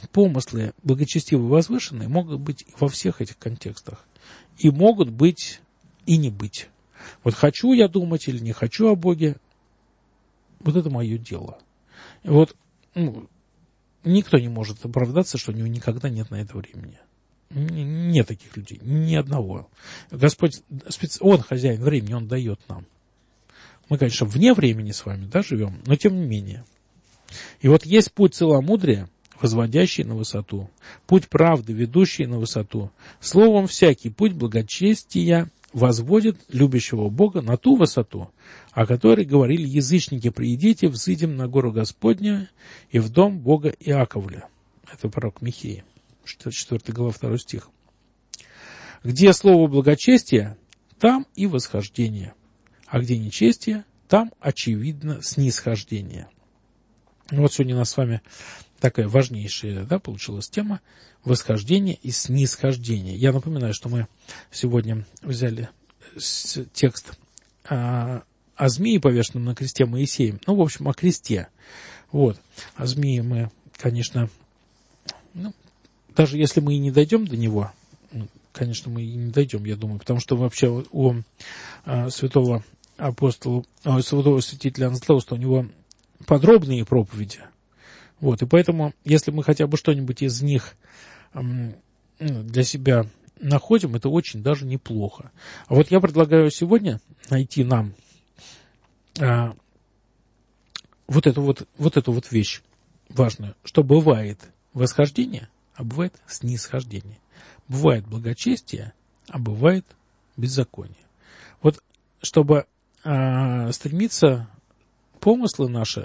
помыслы благочестивые и возвышенные могут быть во всех этих контекстах. И могут быть и не быть. Вот хочу я думать или не хочу о Боге, вот это мое дело. И вот ну, никто не может оправдаться, что у него никогда нет на это времени. Нет таких людей, ни одного. Господь, Он хозяин времени, Он дает нам. Мы, конечно, вне времени с вами, да, живем, но тем не менее. И вот есть путь целомудрия, возводящий на высоту, путь правды, ведущий на высоту. Словом, всякий путь благочестия возводит любящего Бога на ту высоту, о которой говорили язычники: «Приидите, взыдем на гору Господню и в дом Бога Иаковля». Это пророк Михея, четвёртая глава, второй стих. «Где слово благочестия, там и восхождение, а где нечестие, там, очевидно, снисхождение». Вот сегодня у нас с вами такая важнейшая, да, получилась тема — восхождение и снисхождение. Я напоминаю, что мы сегодня взяли текст о, о змее, повешенном на кресте Моисеем. Ну, в общем, о кресте. Вот. О змеи мы, конечно, ну, даже если мы и не дойдем до него, конечно, мы и не дойдем, я думаю, потому что вообще у, у святого апостола, у святого святителя Анзлауста у него подробные проповеди. Вот, и поэтому, если мы хотя бы что-нибудь из них для себя находим, это очень даже неплохо. А вот я предлагаю сегодня найти нам а, вот, эту вот, вот эту вот вещь важную, что бывает восхождение, а бывает снисхождение. Бывает благочестие, а бывает беззаконие. Вот чтобы а, стремиться помыслы наши,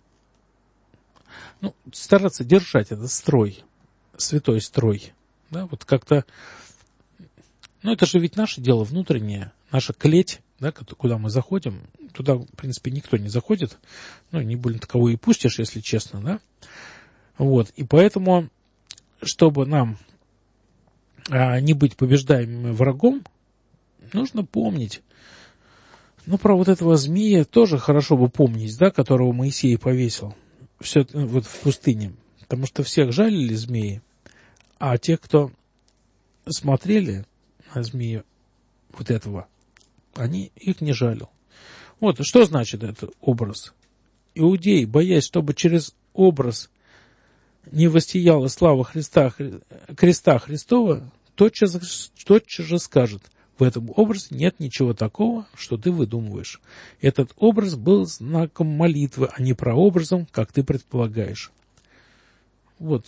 ну, стараться держать этот строй, святой строй, да, вот как-то, ну, это же ведь наше дело внутреннее, наша клеть, да, куда мы заходим, туда, в принципе, никто не заходит, ну, не больно кого и пустишь, если честно, да, вот, и поэтому, чтобы нам а, не быть побеждаемым врагом, нужно помнить, ну, про вот этого змея тоже хорошо бы помнить, да, которого Моисей повесил. Все вот в пустыне, потому что всех жалили змеи, а те, кто смотрели на змею вот этого, они их не жалил. Вот что значит этот образ. Иудеи, боясь, чтобы через образ не воссияла слава Христа, креста Христова, тотчас, тотчас же скажет: в этом образе нет ничего такого, что ты выдумываешь. Этот образ был знаком молитвы, а не прообразом, как ты предполагаешь. Вот.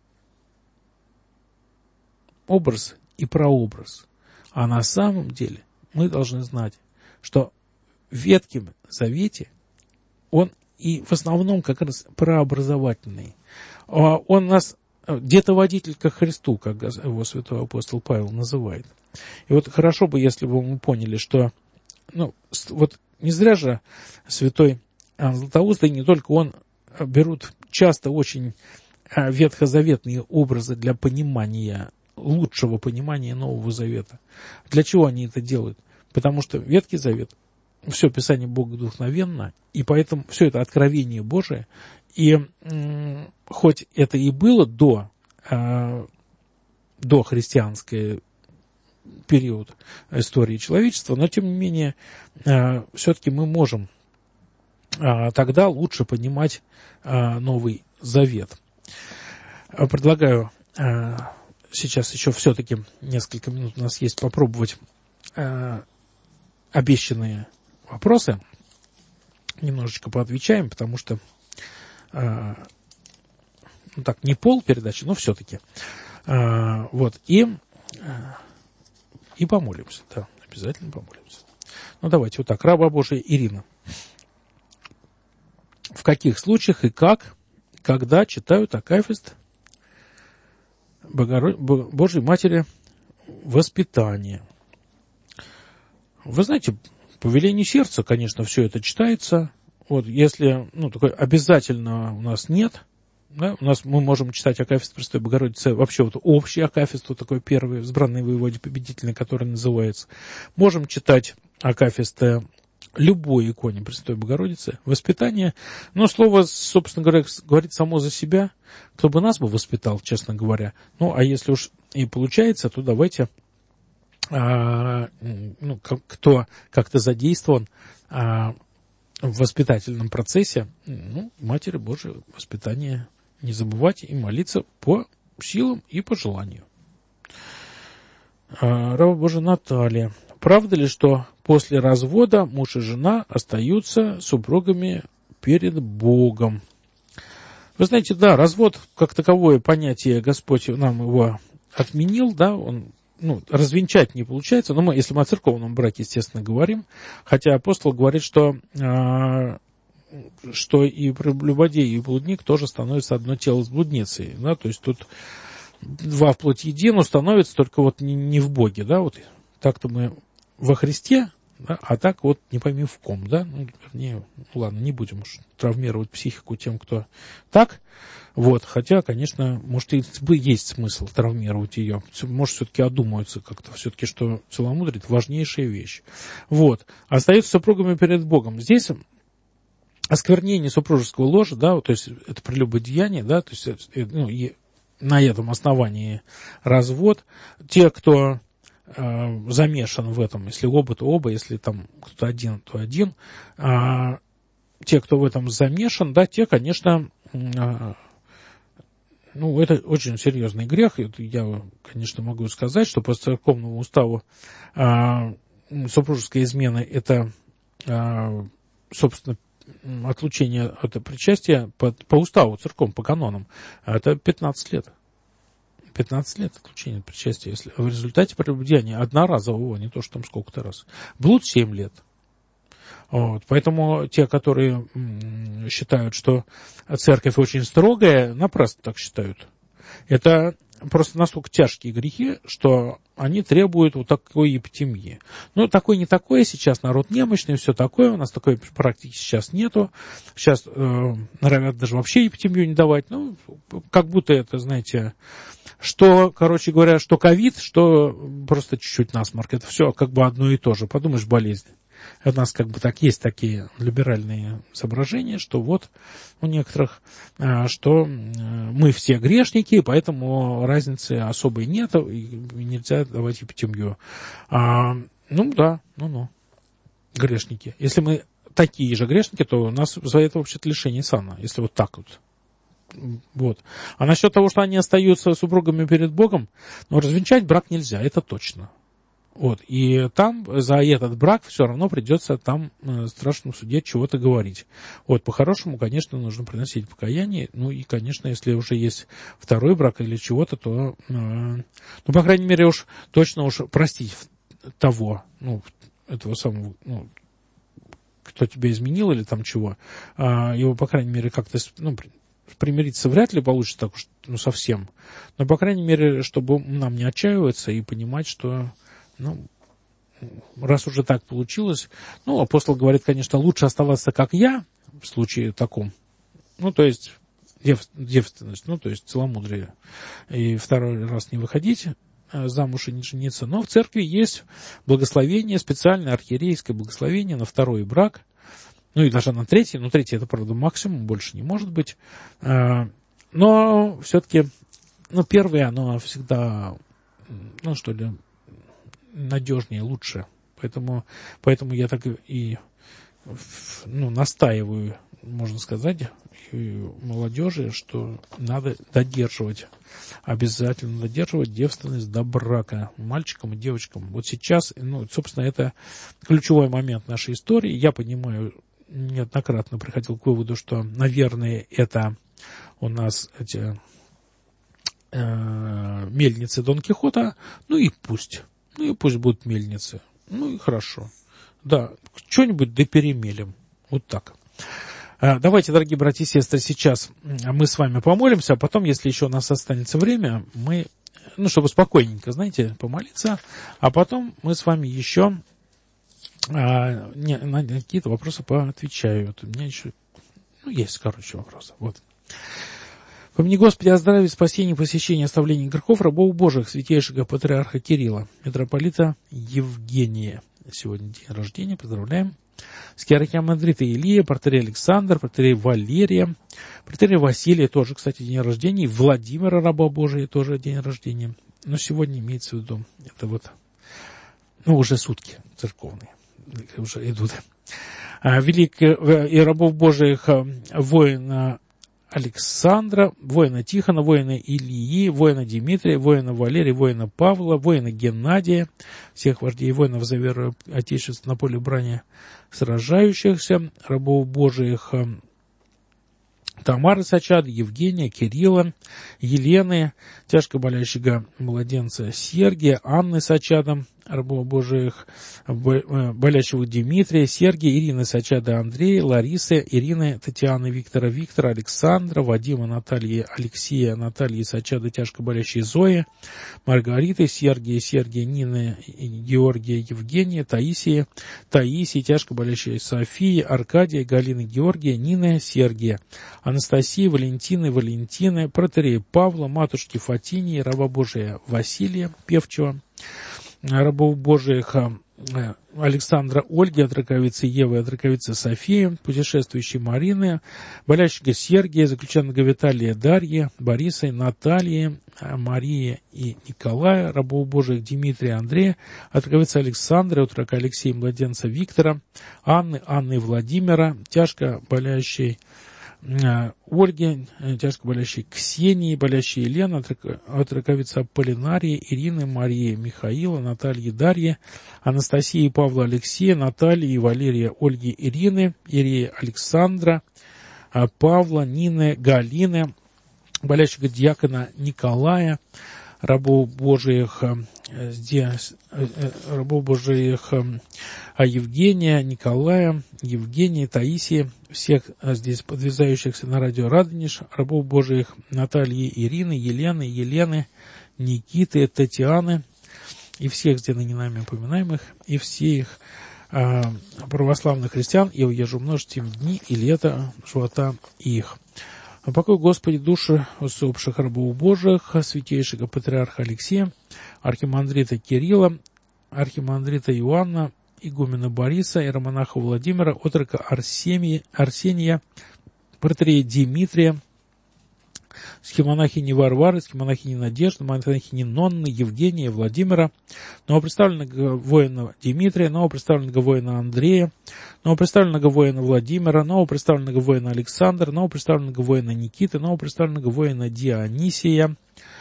Образ и прообраз. А на самом деле мы должны знать, что в Ветхом Завете он и в основном как раз прообразовательный. Он нас где-то водитель ко Христу, как его святой апостол Павел называет. И вот хорошо бы, если бы мы поняли, что, ну, вот не зря же святой Иоанн Златоуст, и не только он, берут часто очень ветхозаветные образы для понимания, лучшего понимания Нового Завета. Для чего они это делают? Потому что Ветхий Завет, все Писание богодухновенно, и поэтому все это откровение Божие, и м, хоть это и было до, э, до христианской период истории человечества, но тем не менее э, все-таки мы можем э, тогда лучше понимать э, Новый Завет. Предлагаю э, сейчас еще все-таки несколько минут у нас есть попробовать э, обещанные вопросы. Немножечко поотвечаем, потому что э, ну так, не пол передачи, но все-таки. Э, вот, и э, И помолимся, да, обязательно помолимся. Ну, давайте вот так. Раба Божия Ирина. В каких случаях и как, когда читают акафист Богоро... Божьей Матери воспитание? Вы знаете, по велению сердца, конечно, все это читается. Вот, если, ну, такой обязательно у нас нет, да, у нас мы можем читать акафист Пресвятой Богородицы, вообще вот общий акафист, вот такой первый, взбранный воеводе победительный, который называется. Можем читать акафист любой иконе Пресвятой Богородицы воспитание, но слово, собственно говоря, говорит само за себя. Кто бы нас бы воспитал, честно говоря. Ну, а если уж и получается, то давайте, а, ну, кто как-то задействован а, в воспитательном процессе, ну, Матери Божией воспитание не забывать и молиться по силам и по желанию. А, Раба Божия Наталья. Правда ли, что после развода муж и жена остаются супругами перед Богом? Вы знаете, да, развод как таковое понятие Господь нам его отменил, да, он, ну, развенчать не получается, но мы, если мы о церковном браке, естественно, говорим, хотя апостол говорит, что, э, что и прелюбодей, и блудник тоже становятся одно тело с блудницей, да, то есть тут два в плоти едино становится, только вот не, не в Боге, да, вот так-то мы во Христе, да, а так вот не пойми в ком, да, ну, вернее, ну, ладно, не будем уж травмировать психику тем, кто так, вот, хотя, конечно, может, и есть смысл травмировать ее, может, все-таки одумаются как-то, все-таки, что целомудрие — это важнейшая вещь, вот, остаются супругами перед Богом. Здесь осквернение супружеского ложа, да, то есть это прелюбодеяние, да, то есть, ну, и на этом основании развод. Те, кто э, замешан в этом, если оба, то оба, если там кто-то один, то один, а, те, кто в этом замешан, да, те, конечно, э, ну, это очень серьезный грех. Я, конечно, могу сказать, что по церковному уставу э, супружеская измена — это, э, собственно, отлучение от причастия по, по уставу церковным, по канонам, это пятнадцать лет. пятнадцать лет отлучения от причастия, если в результате прелюбодеяния одноразового, не то, что там сколько-то раз. Блуд семь лет. Вот. Поэтому те, которые м, считают, что церковь очень строгая, напрасно так считают. Это просто настолько тяжкие грехи, что они требуют вот такой епитемии. Ну, такой не такое, сейчас народ немощный, все такое, у нас такой практики сейчас нету. Сейчас э, норовят даже вообще епитемию не давать. Ну, как будто это, знаете, что, короче говоря, что ковид, что просто чуть-чуть насморк. Это все как бы одно и то же. Подумаешь, болезнь. У нас как бы так есть такие либеральные соображения, что вот у некоторых, что мы все грешники, поэтому разницы особой нет, и нельзя давать епитемию. А, ну да, ну-ну, грешники. Если мы такие же грешники, то у нас за это вообще-то лишение сана, если вот так вот. Вот. А насчет того, что они остаются супругами перед Богом, ну, развенчать брак нельзя, это точно. Вот, и там за этот брак все равно придется там в страшном суде чего-то говорить. Вот, по-хорошему, конечно, нужно приносить покаяние. Ну и, конечно, если уже есть второй брак или чего-то, то, э, ну, по крайней мере, уж точно уж простить того, ну, этого самого, ну, кто тебя изменил или там чего, э, его, по крайней мере, как-то, ну, примириться вряд ли получится так уж, ну, совсем. Но, по крайней мере, чтобы нам не отчаиваться и понимать, что... Ну, раз уже так получилось, ну, апостол говорит, конечно, лучше оставаться как я, в случае таком, ну, то есть, дев, девственность, ну, то есть, целомудрие, и второй раз не выходить замуж и не жениться, но в церкви есть благословение, специальное архиерейское благословение на второй брак, ну, и даже на третий, ну, третий это, правда, максимум, больше не может быть, но все-таки, ну, первое, оно всегда, ну, что ли, надежнее, лучше. Поэтому, поэтому я так и, ну, настаиваю, можно сказать, и молодежи, что надо додерживать, обязательно додерживать девственность до брака мальчикам и девочкам. Вот сейчас, ну, собственно, это ключевой момент нашей истории. Я понимаю, неоднократно приходил к выводу, что, наверное, это у нас эти э, мельницы Дон Кихота, ну и пусть. Ну и пусть будут мельницы. Ну и хорошо. Да, что-нибудь да перемелем. Вот так. Давайте, дорогие братья и сестры, сейчас мы с вами помолимся, а потом, если еще у нас останется время, мы, ну, чтобы спокойненько, знаете, помолиться, а потом мы с вами еще а, не, на какие-то вопросы поотвечаю. Вот у меня еще, ну, есть, короче, вопросы. Вот. Помяни, Господи, о здравии, спасении, посещении, оставлении грехов рабов Божьих, святейшего патриарха Кирилла, митрополита Евгения. Сегодня день рождения, поздравляем. скиархимандрита Илия, протоиерей Александр, протоиерей Валерия, протоиерей Василия, тоже, кстати, день рождения, и Владимира, раба Божия, тоже день рождения. Но сегодня имеется в виду, это вот, ну, уже сутки церковные уже идут. Великих и рабов Божиих воина Александра, воина Тихона, воина Илии, воина Дмитрия, воина Валерия, воина Павла, воина Геннадия, всех вождей воинов за веру Отечества на поле брани сражающихся, рабов Божиих Тамары Сачады, Евгения, Кирилла, Елены, тяжко болящего младенца Сергия, Анны Сачада, рабов Божиих, болящего Дмитрия, Сергия, Ирины Сачада, Андрея, Ларисы, Ирины, Татьяны, Виктора, Виктора, Александра, Вадима, Натальи, Алексея, Натальи Сачада, тяжко болящей Зои, Маргариты, Сергия, Сергия, Нины, Георгия, Евгения, Таисии, Таисии, тяжко болящей Софии, Аркадия, Галины, Георгия, Нины, Сергия, Анастасии, Валентины, Валентины, протоиерея Павла, матушки Фатинии, раба Божия Василия Певчего, рабов Божиих Александра, Ольги, от раковицы Евы, от раковицы Софии, путешествующей Марины, болящего Сергия, заключенного Виталия, Дарьи, Бориса, Натальи, Марии и Николая, рабов Божиих Дмитрия, Андрея, от раковицы Александра, от рака Алексея, младенца Виктора, Анны, Анны и Владимира, тяжко болящей Ольги, тяжко болящей Ксении, болящей Елены, от раковицы Аполлинарии, Ирины, Марии, Михаила, Натальи, Дарьи, Анастасии, Павла, Алексея, Натальи, Валерия, Ольги, Ирины, Ирии, Александра, Павла, Нины, Галины, болящего диакона Николая, рабов Божиих, здесь, рабов Божиих Евгения, Николая, Евгения, Таисии, всех здесь подвязающихся на радио Радонеж, рабов Божиих Натальи, Ирины, Елены, Елены, Никиты, Татьяны, и всех здесь ныне нами упоминаемых, и всех э, православных христиан, и уезжу множить им дни и лета живота их. Покой, Господи, души усопших рабов Божиих, святейшего патриарха Алексея, архимандрита Кирилла, архимандрита Иоанна, игумена Бориса, иеромонаха Владимира, отрока Арсения, Арсения, протоиерея Дмитрия, схемонахини Варвары, схемонахини Надежды, монахини Нонны, Евгения, Владимира, новопредставленного воина Дмитрия, новопредставленного воина Андрея, новопредставленного воина Владимира, новопредставленного воина Александра, новопредставленного воина Никиты, новопредставленного воина Дионисия,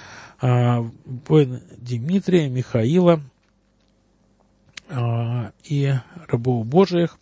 воина Дмитрия, Михаила и рабов Божиих,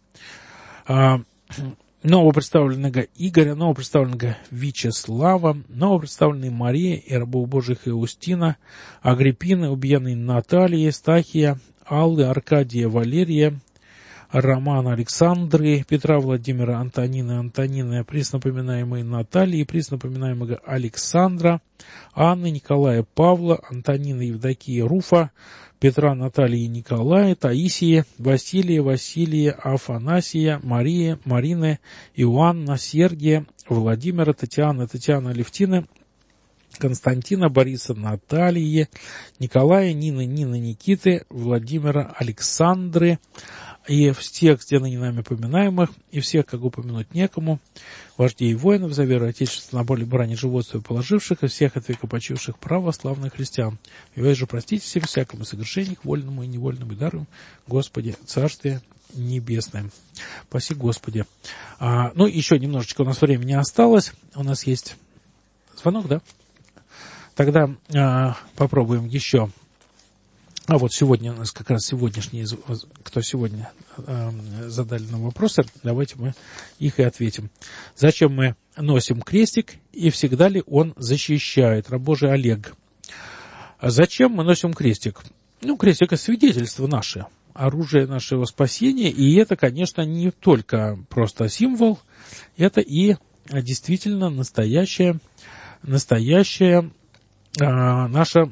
новопредставленного Игоря, новопредставленного Вячеслава, новопредставленной Марии и рабов Божиих Иустина, Агриппины, убиенной Натальи, Стахия, Аллы, Аркадия, Валерия, Романа, Александры, Петра, Владимира, Антонины, Антонины, преснопоминаемой Натальи, преснопоминаемого Александра, Анны, Николая, Павла, Антонины, Евдокии, Руфа, Петра, Натальи, Николая, Таисии, Василия, Василия, Афанасия, Марии, Марины, Иоанна, Сергия, Владимира, Татьяны, Татьяны, Алевтины, Константина, Бориса, Натальи, Николая, Нины, Нины, Никиты, Владимира, Александры, и всех, где ныне нами поминаемых, и всех, как упомянуть некому, вождей и воинов за веру Отечества на поле брани животства положивших, и всех от века почивших православных христиан. И вы же простите всем всякому согрешению, вольному и невольному, и даруем, Господи, Царствие Небесное. Спаси Господи. А, ну, еще немножечко у нас времени осталось. У нас есть звонок, да? Тогда а, попробуем еще. А вот сегодня у нас как раз сегодняшние, кто сегодня э, задали нам вопросы, давайте мы их и ответим. Зачем мы носим крестик и всегда ли он защищает? Раб Божий Олег. Зачем мы носим крестик? Ну, крестик — это свидетельство наше, оружие нашего спасения, и это, конечно, не только просто символ, это и действительно настоящее, настоящее э, наше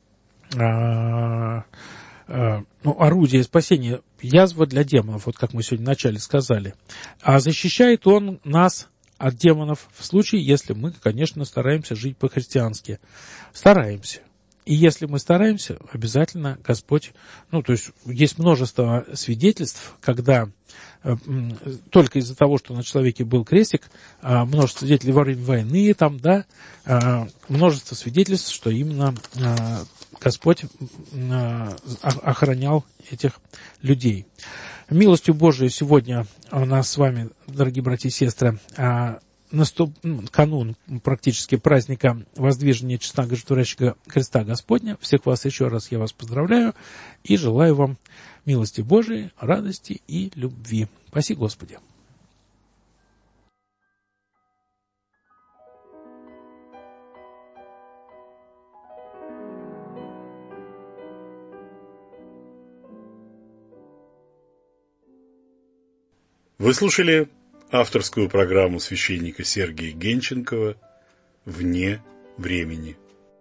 А, а, ну, орудие спасения, язва для демонов, вот как мы сегодня вначале сказали. А защищает он нас от демонов в случае, если мы, конечно, стараемся жить по-христиански. Стараемся. И если мы стараемся, обязательно Господь, ну, то есть есть множество свидетельств, когда э, только из-за того, что на человеке был крестик, э, множество свидетелей во время войны, там, да, э, множество свидетельств, что именно э, Господь э, охранял этих людей. Милостью Божией сегодня у нас с вами, дорогие братья и сестры, э, Наступ... канун практически праздника воздвижения честного животворящего креста Господня. Всех вас еще раз я вас поздравляю и желаю вам милости Божией, радости и любви. Спаси Господи. Вы слушали авторскую программу священника Сергия Генченкова «Вне времени».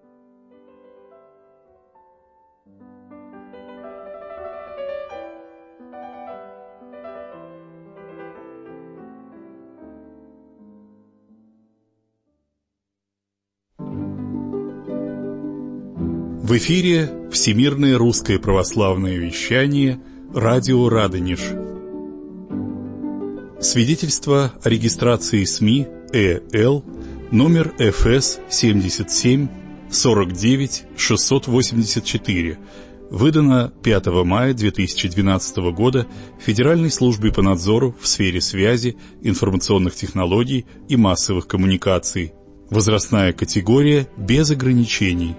В эфире Всемирное русское православное вещание «Радио Радонеж». Свидетельство о регистрации СМИ ЭЛ номер эф эс семьдесят семь сорок девять шестьсот восемьдесят четыре, выдано пятого мая две тысячи двенадцатого года Федеральной службой по надзору в сфере связи, информационных технологий и массовых коммуникаций. Возрастная категория без ограничений.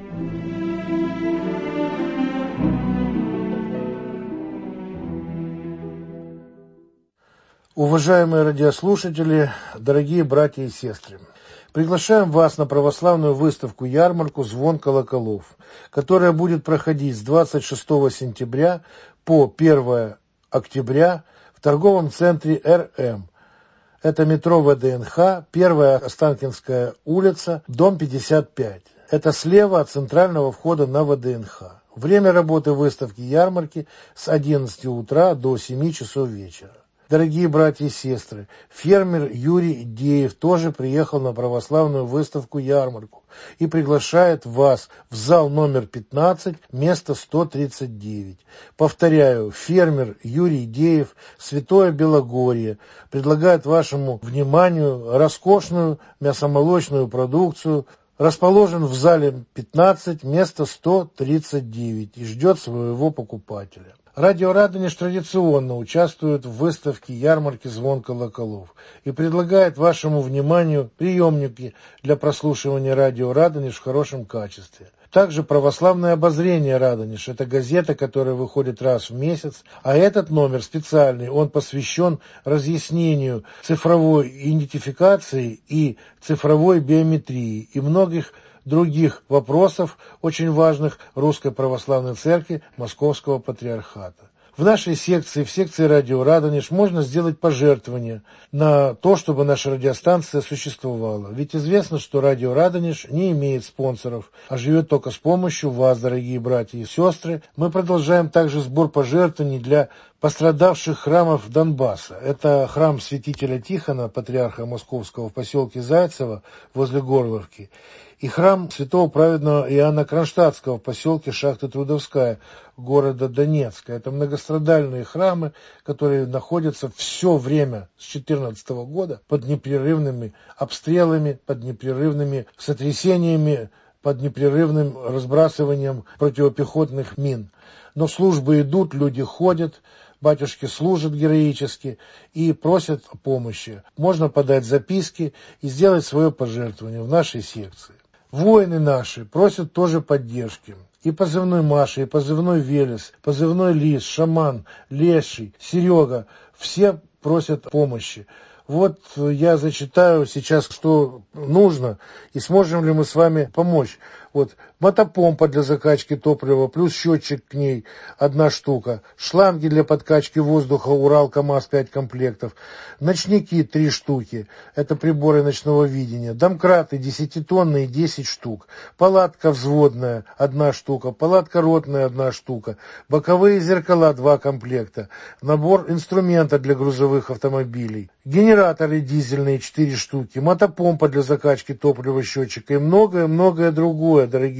Уважаемые радиослушатели, дорогие братья и сестры, приглашаем вас на православную выставку-ярмарку «Звон колоколов», которая будет проходить с двадцать шестого сентября по первое октября в торговом центре эр эм. Это метро вэ дэ эн ха, первая Останкинская улица, дом пятьдесят пять. Это слева от центрального входа на вэ дэ эн ха. Время работы выставки-ярмарки с одиннадцати утра до семи часов вечера. Дорогие братья и сестры, фермер Юрий Деев тоже приехал на православную выставку-ярмарку и приглашает вас в зал номер пятнадцать, место сто тридцать девять. Повторяю, фермер Юрий Деев, Святое Белогорье, предлагает вашему вниманию роскошную мясомолочную продукцию, расположен в зале пятнадцать, место сто тридцать девять и ждет своего покупателя. Радио Радонеж традиционно участвует в выставке ярмарки «Звон колоколов» и предлагает вашему вниманию приемники для прослушивания радио Радонеж в хорошем качестве. Также православное обозрение Радонеж – это газета, которая выходит раз в месяц, а этот номер специальный, он посвящен разъяснению цифровой идентификации и цифровой биометрии и многих других вопросов, очень важных Русской Православной Церкви Московского Патриархата. В нашей секции, в секции радио Радонеж, можно сделать пожертвование на то, чтобы наша радиостанция существовала. Ведь известно, что радио Радонеж не имеет спонсоров, а живет только с помощью вас, дорогие братья и сестры. Мы продолжаем также сбор пожертвований для пострадавших храмов Донбасса. Это храм святителя Тихона, патриарха Московского, в поселке Зайцево возле Горловки, и храм святого праведного Иоанна Кронштадтского в поселке Шахта Трудовская города Донецка. Это многострадальные храмы, которые находятся все время с две тысячи четырнадцатого года под непрерывными обстрелами, под непрерывными сотрясениями, под непрерывным разбрасыванием противопехотных мин. Но службы идут, люди ходят, батюшки служат героически и просят помощи. Можно подать записки и сделать свое пожертвование в нашей секции. Воины наши просят тоже поддержки. И позывной Маша, и позывной Велес, позывной Лис, Шаман, Леший, Серега, все просят помощи. Вот я зачитаю сейчас, что нужно, и сможем ли мы с вами помочь. Вот мотопомпа для закачки топлива, плюс счетчик к ней, одна штука. Шланги для подкачки воздуха Урал КамАЗ пять комплектов. Ночники три штуки, это приборы ночного видения. Домкраты десятитонные десять штук. Палатка взводная одна штука. Палатка ротная одна штука. Боковые зеркала два комплекта. Набор инструмента для грузовых автомобилей. Генераторы дизельные четыре штуки. Мотопомпа для закачки топлива счетчика и многое-многое другое, дорогие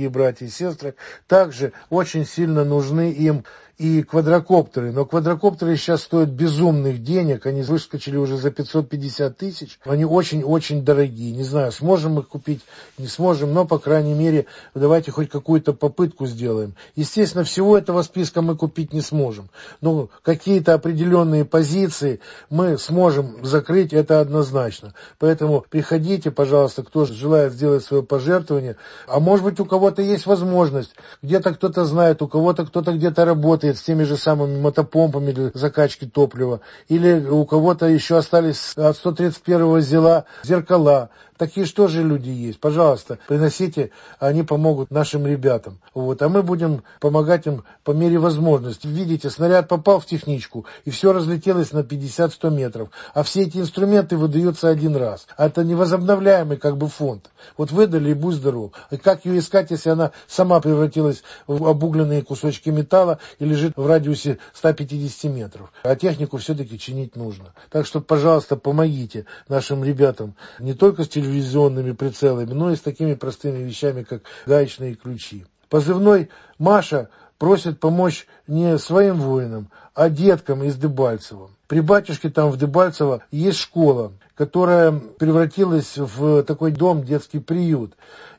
дорогие братья и сестры. Также очень сильно нужны им и квадрокоптеры. Но квадрокоптеры сейчас стоят безумных денег. Они выскочили уже за пятьсот пятьдесят тысяч. Они очень-очень дорогие. Не знаю, сможем их купить, не сможем, но, по крайней мере, давайте хоть какую-то попытку сделаем. Естественно, всего этого списка мы купить не сможем. Но какие-то определенные позиции мы сможем закрыть, это однозначно. Поэтому приходите, пожалуйста, кто желает сделать свое пожертвование. А может быть, у кого-то есть возможность. Где-то кто-то знает, у кого-то кто-то где-то работает с теми же самыми мотопомпами для закачки топлива. Или у кого-то еще остались от сто тридцать первого ЗИЛа зеркала. Такие же тоже люди есть. Пожалуйста, приносите, они помогут нашим ребятам. Вот. А мы будем помогать им по мере возможности. Видите, снаряд попал в техничку, и все разлетелось на пятьдесят-сто метров. А все эти инструменты выдаются один раз. А это невозобновляемый как бы фонд. Вот выдали, и будь здоров. И как ее искать, если она сама превратилась в обугленные кусочки металла и лежит в радиусе ста пятидесяти метров. А технику все-таки чинить нужно. Так что, пожалуйста, помогите нашим ребятам не только с телевизионными прицелами, но и с такими простыми вещами, как гаечные ключи. Позывной «Маша» просит помочь не своим воинам, а деткам из Дебальцева. При батюшке там в Дебальцево есть школа, которая превратилась в такой дом, детский приют.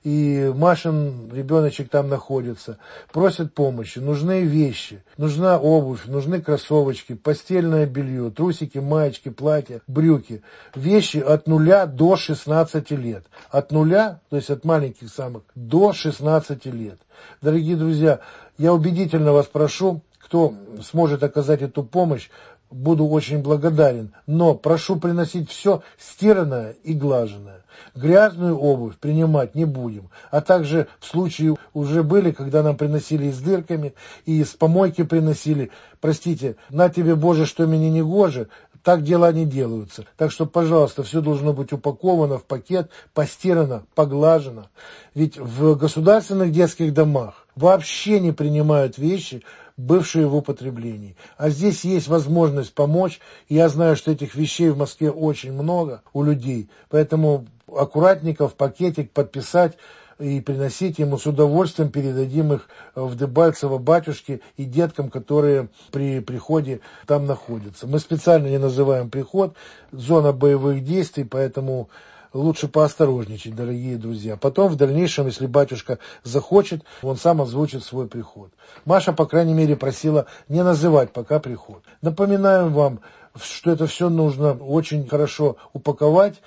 И Машин ребеночек там находится. Просит помощи, нужны вещи, нужна обувь, нужны кроссовочки, постельное белье, трусики, маечки, платья, брюки. Вещи от нуля до шестнадцати лет. От нуля, то есть от маленьких самых, до шестнадцати лет. Дорогие друзья, я убедительно вас прошу, кто сможет оказать эту помощь, буду очень благодарен. Но прошу приносить все стиранное и глаженное. Грязную обувь принимать не будем. А также в случае уже были, когда нам приносили и с дырками, и с помойки приносили. Простите, на тебе, Боже, что мне не гоже. Так дела не делаются. Так что, пожалуйста, все должно быть упаковано в пакет, постирано, поглажено. Ведь в государственных детских домах вообще не принимают вещи, бывшие в употреблении. А здесь есть возможность помочь. Я знаю, что этих вещей в Москве очень много у людей. Поэтому аккуратненько в пакетик подписать и приносить ему, с удовольствием передадим их в Дебальцево батюшке и деткам, которые при приходе там находятся. Мы специально не называем приход, зона боевых действий, поэтому лучше поосторожничать, дорогие друзья. Потом, в дальнейшем, если батюшка захочет, он сам озвучит свой приход. Маша, по крайней мере, просила не называть пока приход. Напоминаем вам, что это все нужно очень хорошо упаковать,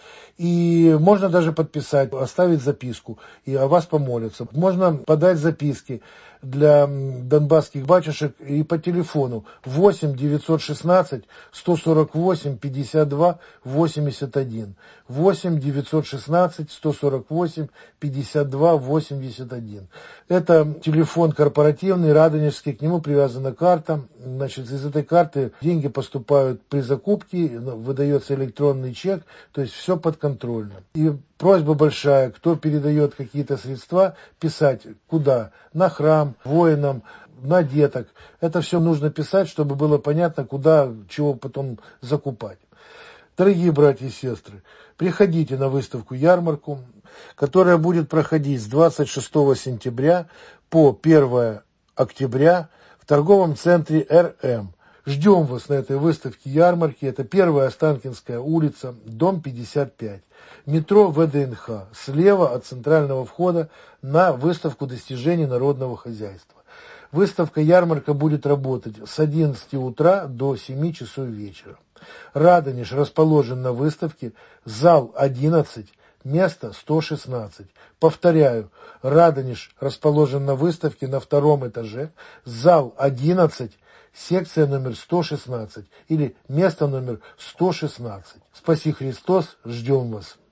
и можно даже подписать, оставить записку, и о вас помолятся. Можно подать записки для донбасских батюшек и по телефону восемь девятьсот шестнадцать сто сорок восемь пятьдесят два восемьдесят один. восемь девятьсот шестнадцать сто сорок восемь пятьдесят два восемьдесят один. Это телефон корпоративный, радонежский, к нему привязана карта. Значит, из этой карты деньги поступают при закупке, выдается электронный чек, то есть все подконтрольно. И просьба большая, кто передает какие-то средства, писать куда? На храм, воинам, на деток. Это все нужно писать, чтобы было понятно, куда, чего потом закупать. Дорогие братья и сестры, приходите на выставку-ярмарку, которая будет проходить с двадцать шестого сентября по первое октября в торговом центре эр эм. Ждем вас на этой выставке-ярмарке. Это первая Останкинская улица, дом пятьдесят пять. Метро вэ дэ эн ха. Слева от центрального входа на выставку достижений народного хозяйства. Выставка-ярмарка будет работать с одиннадцати утра до семи часов вечера. Радонеж расположен на выставке, зал одиннадцать, место сто шестнадцать. Повторяю, Радонеж расположен на выставке на втором этаже, зал одиннадцать, секция номер сто шестнадцать или место номер сто шестнадцать. Спаси Христос, ждем вас.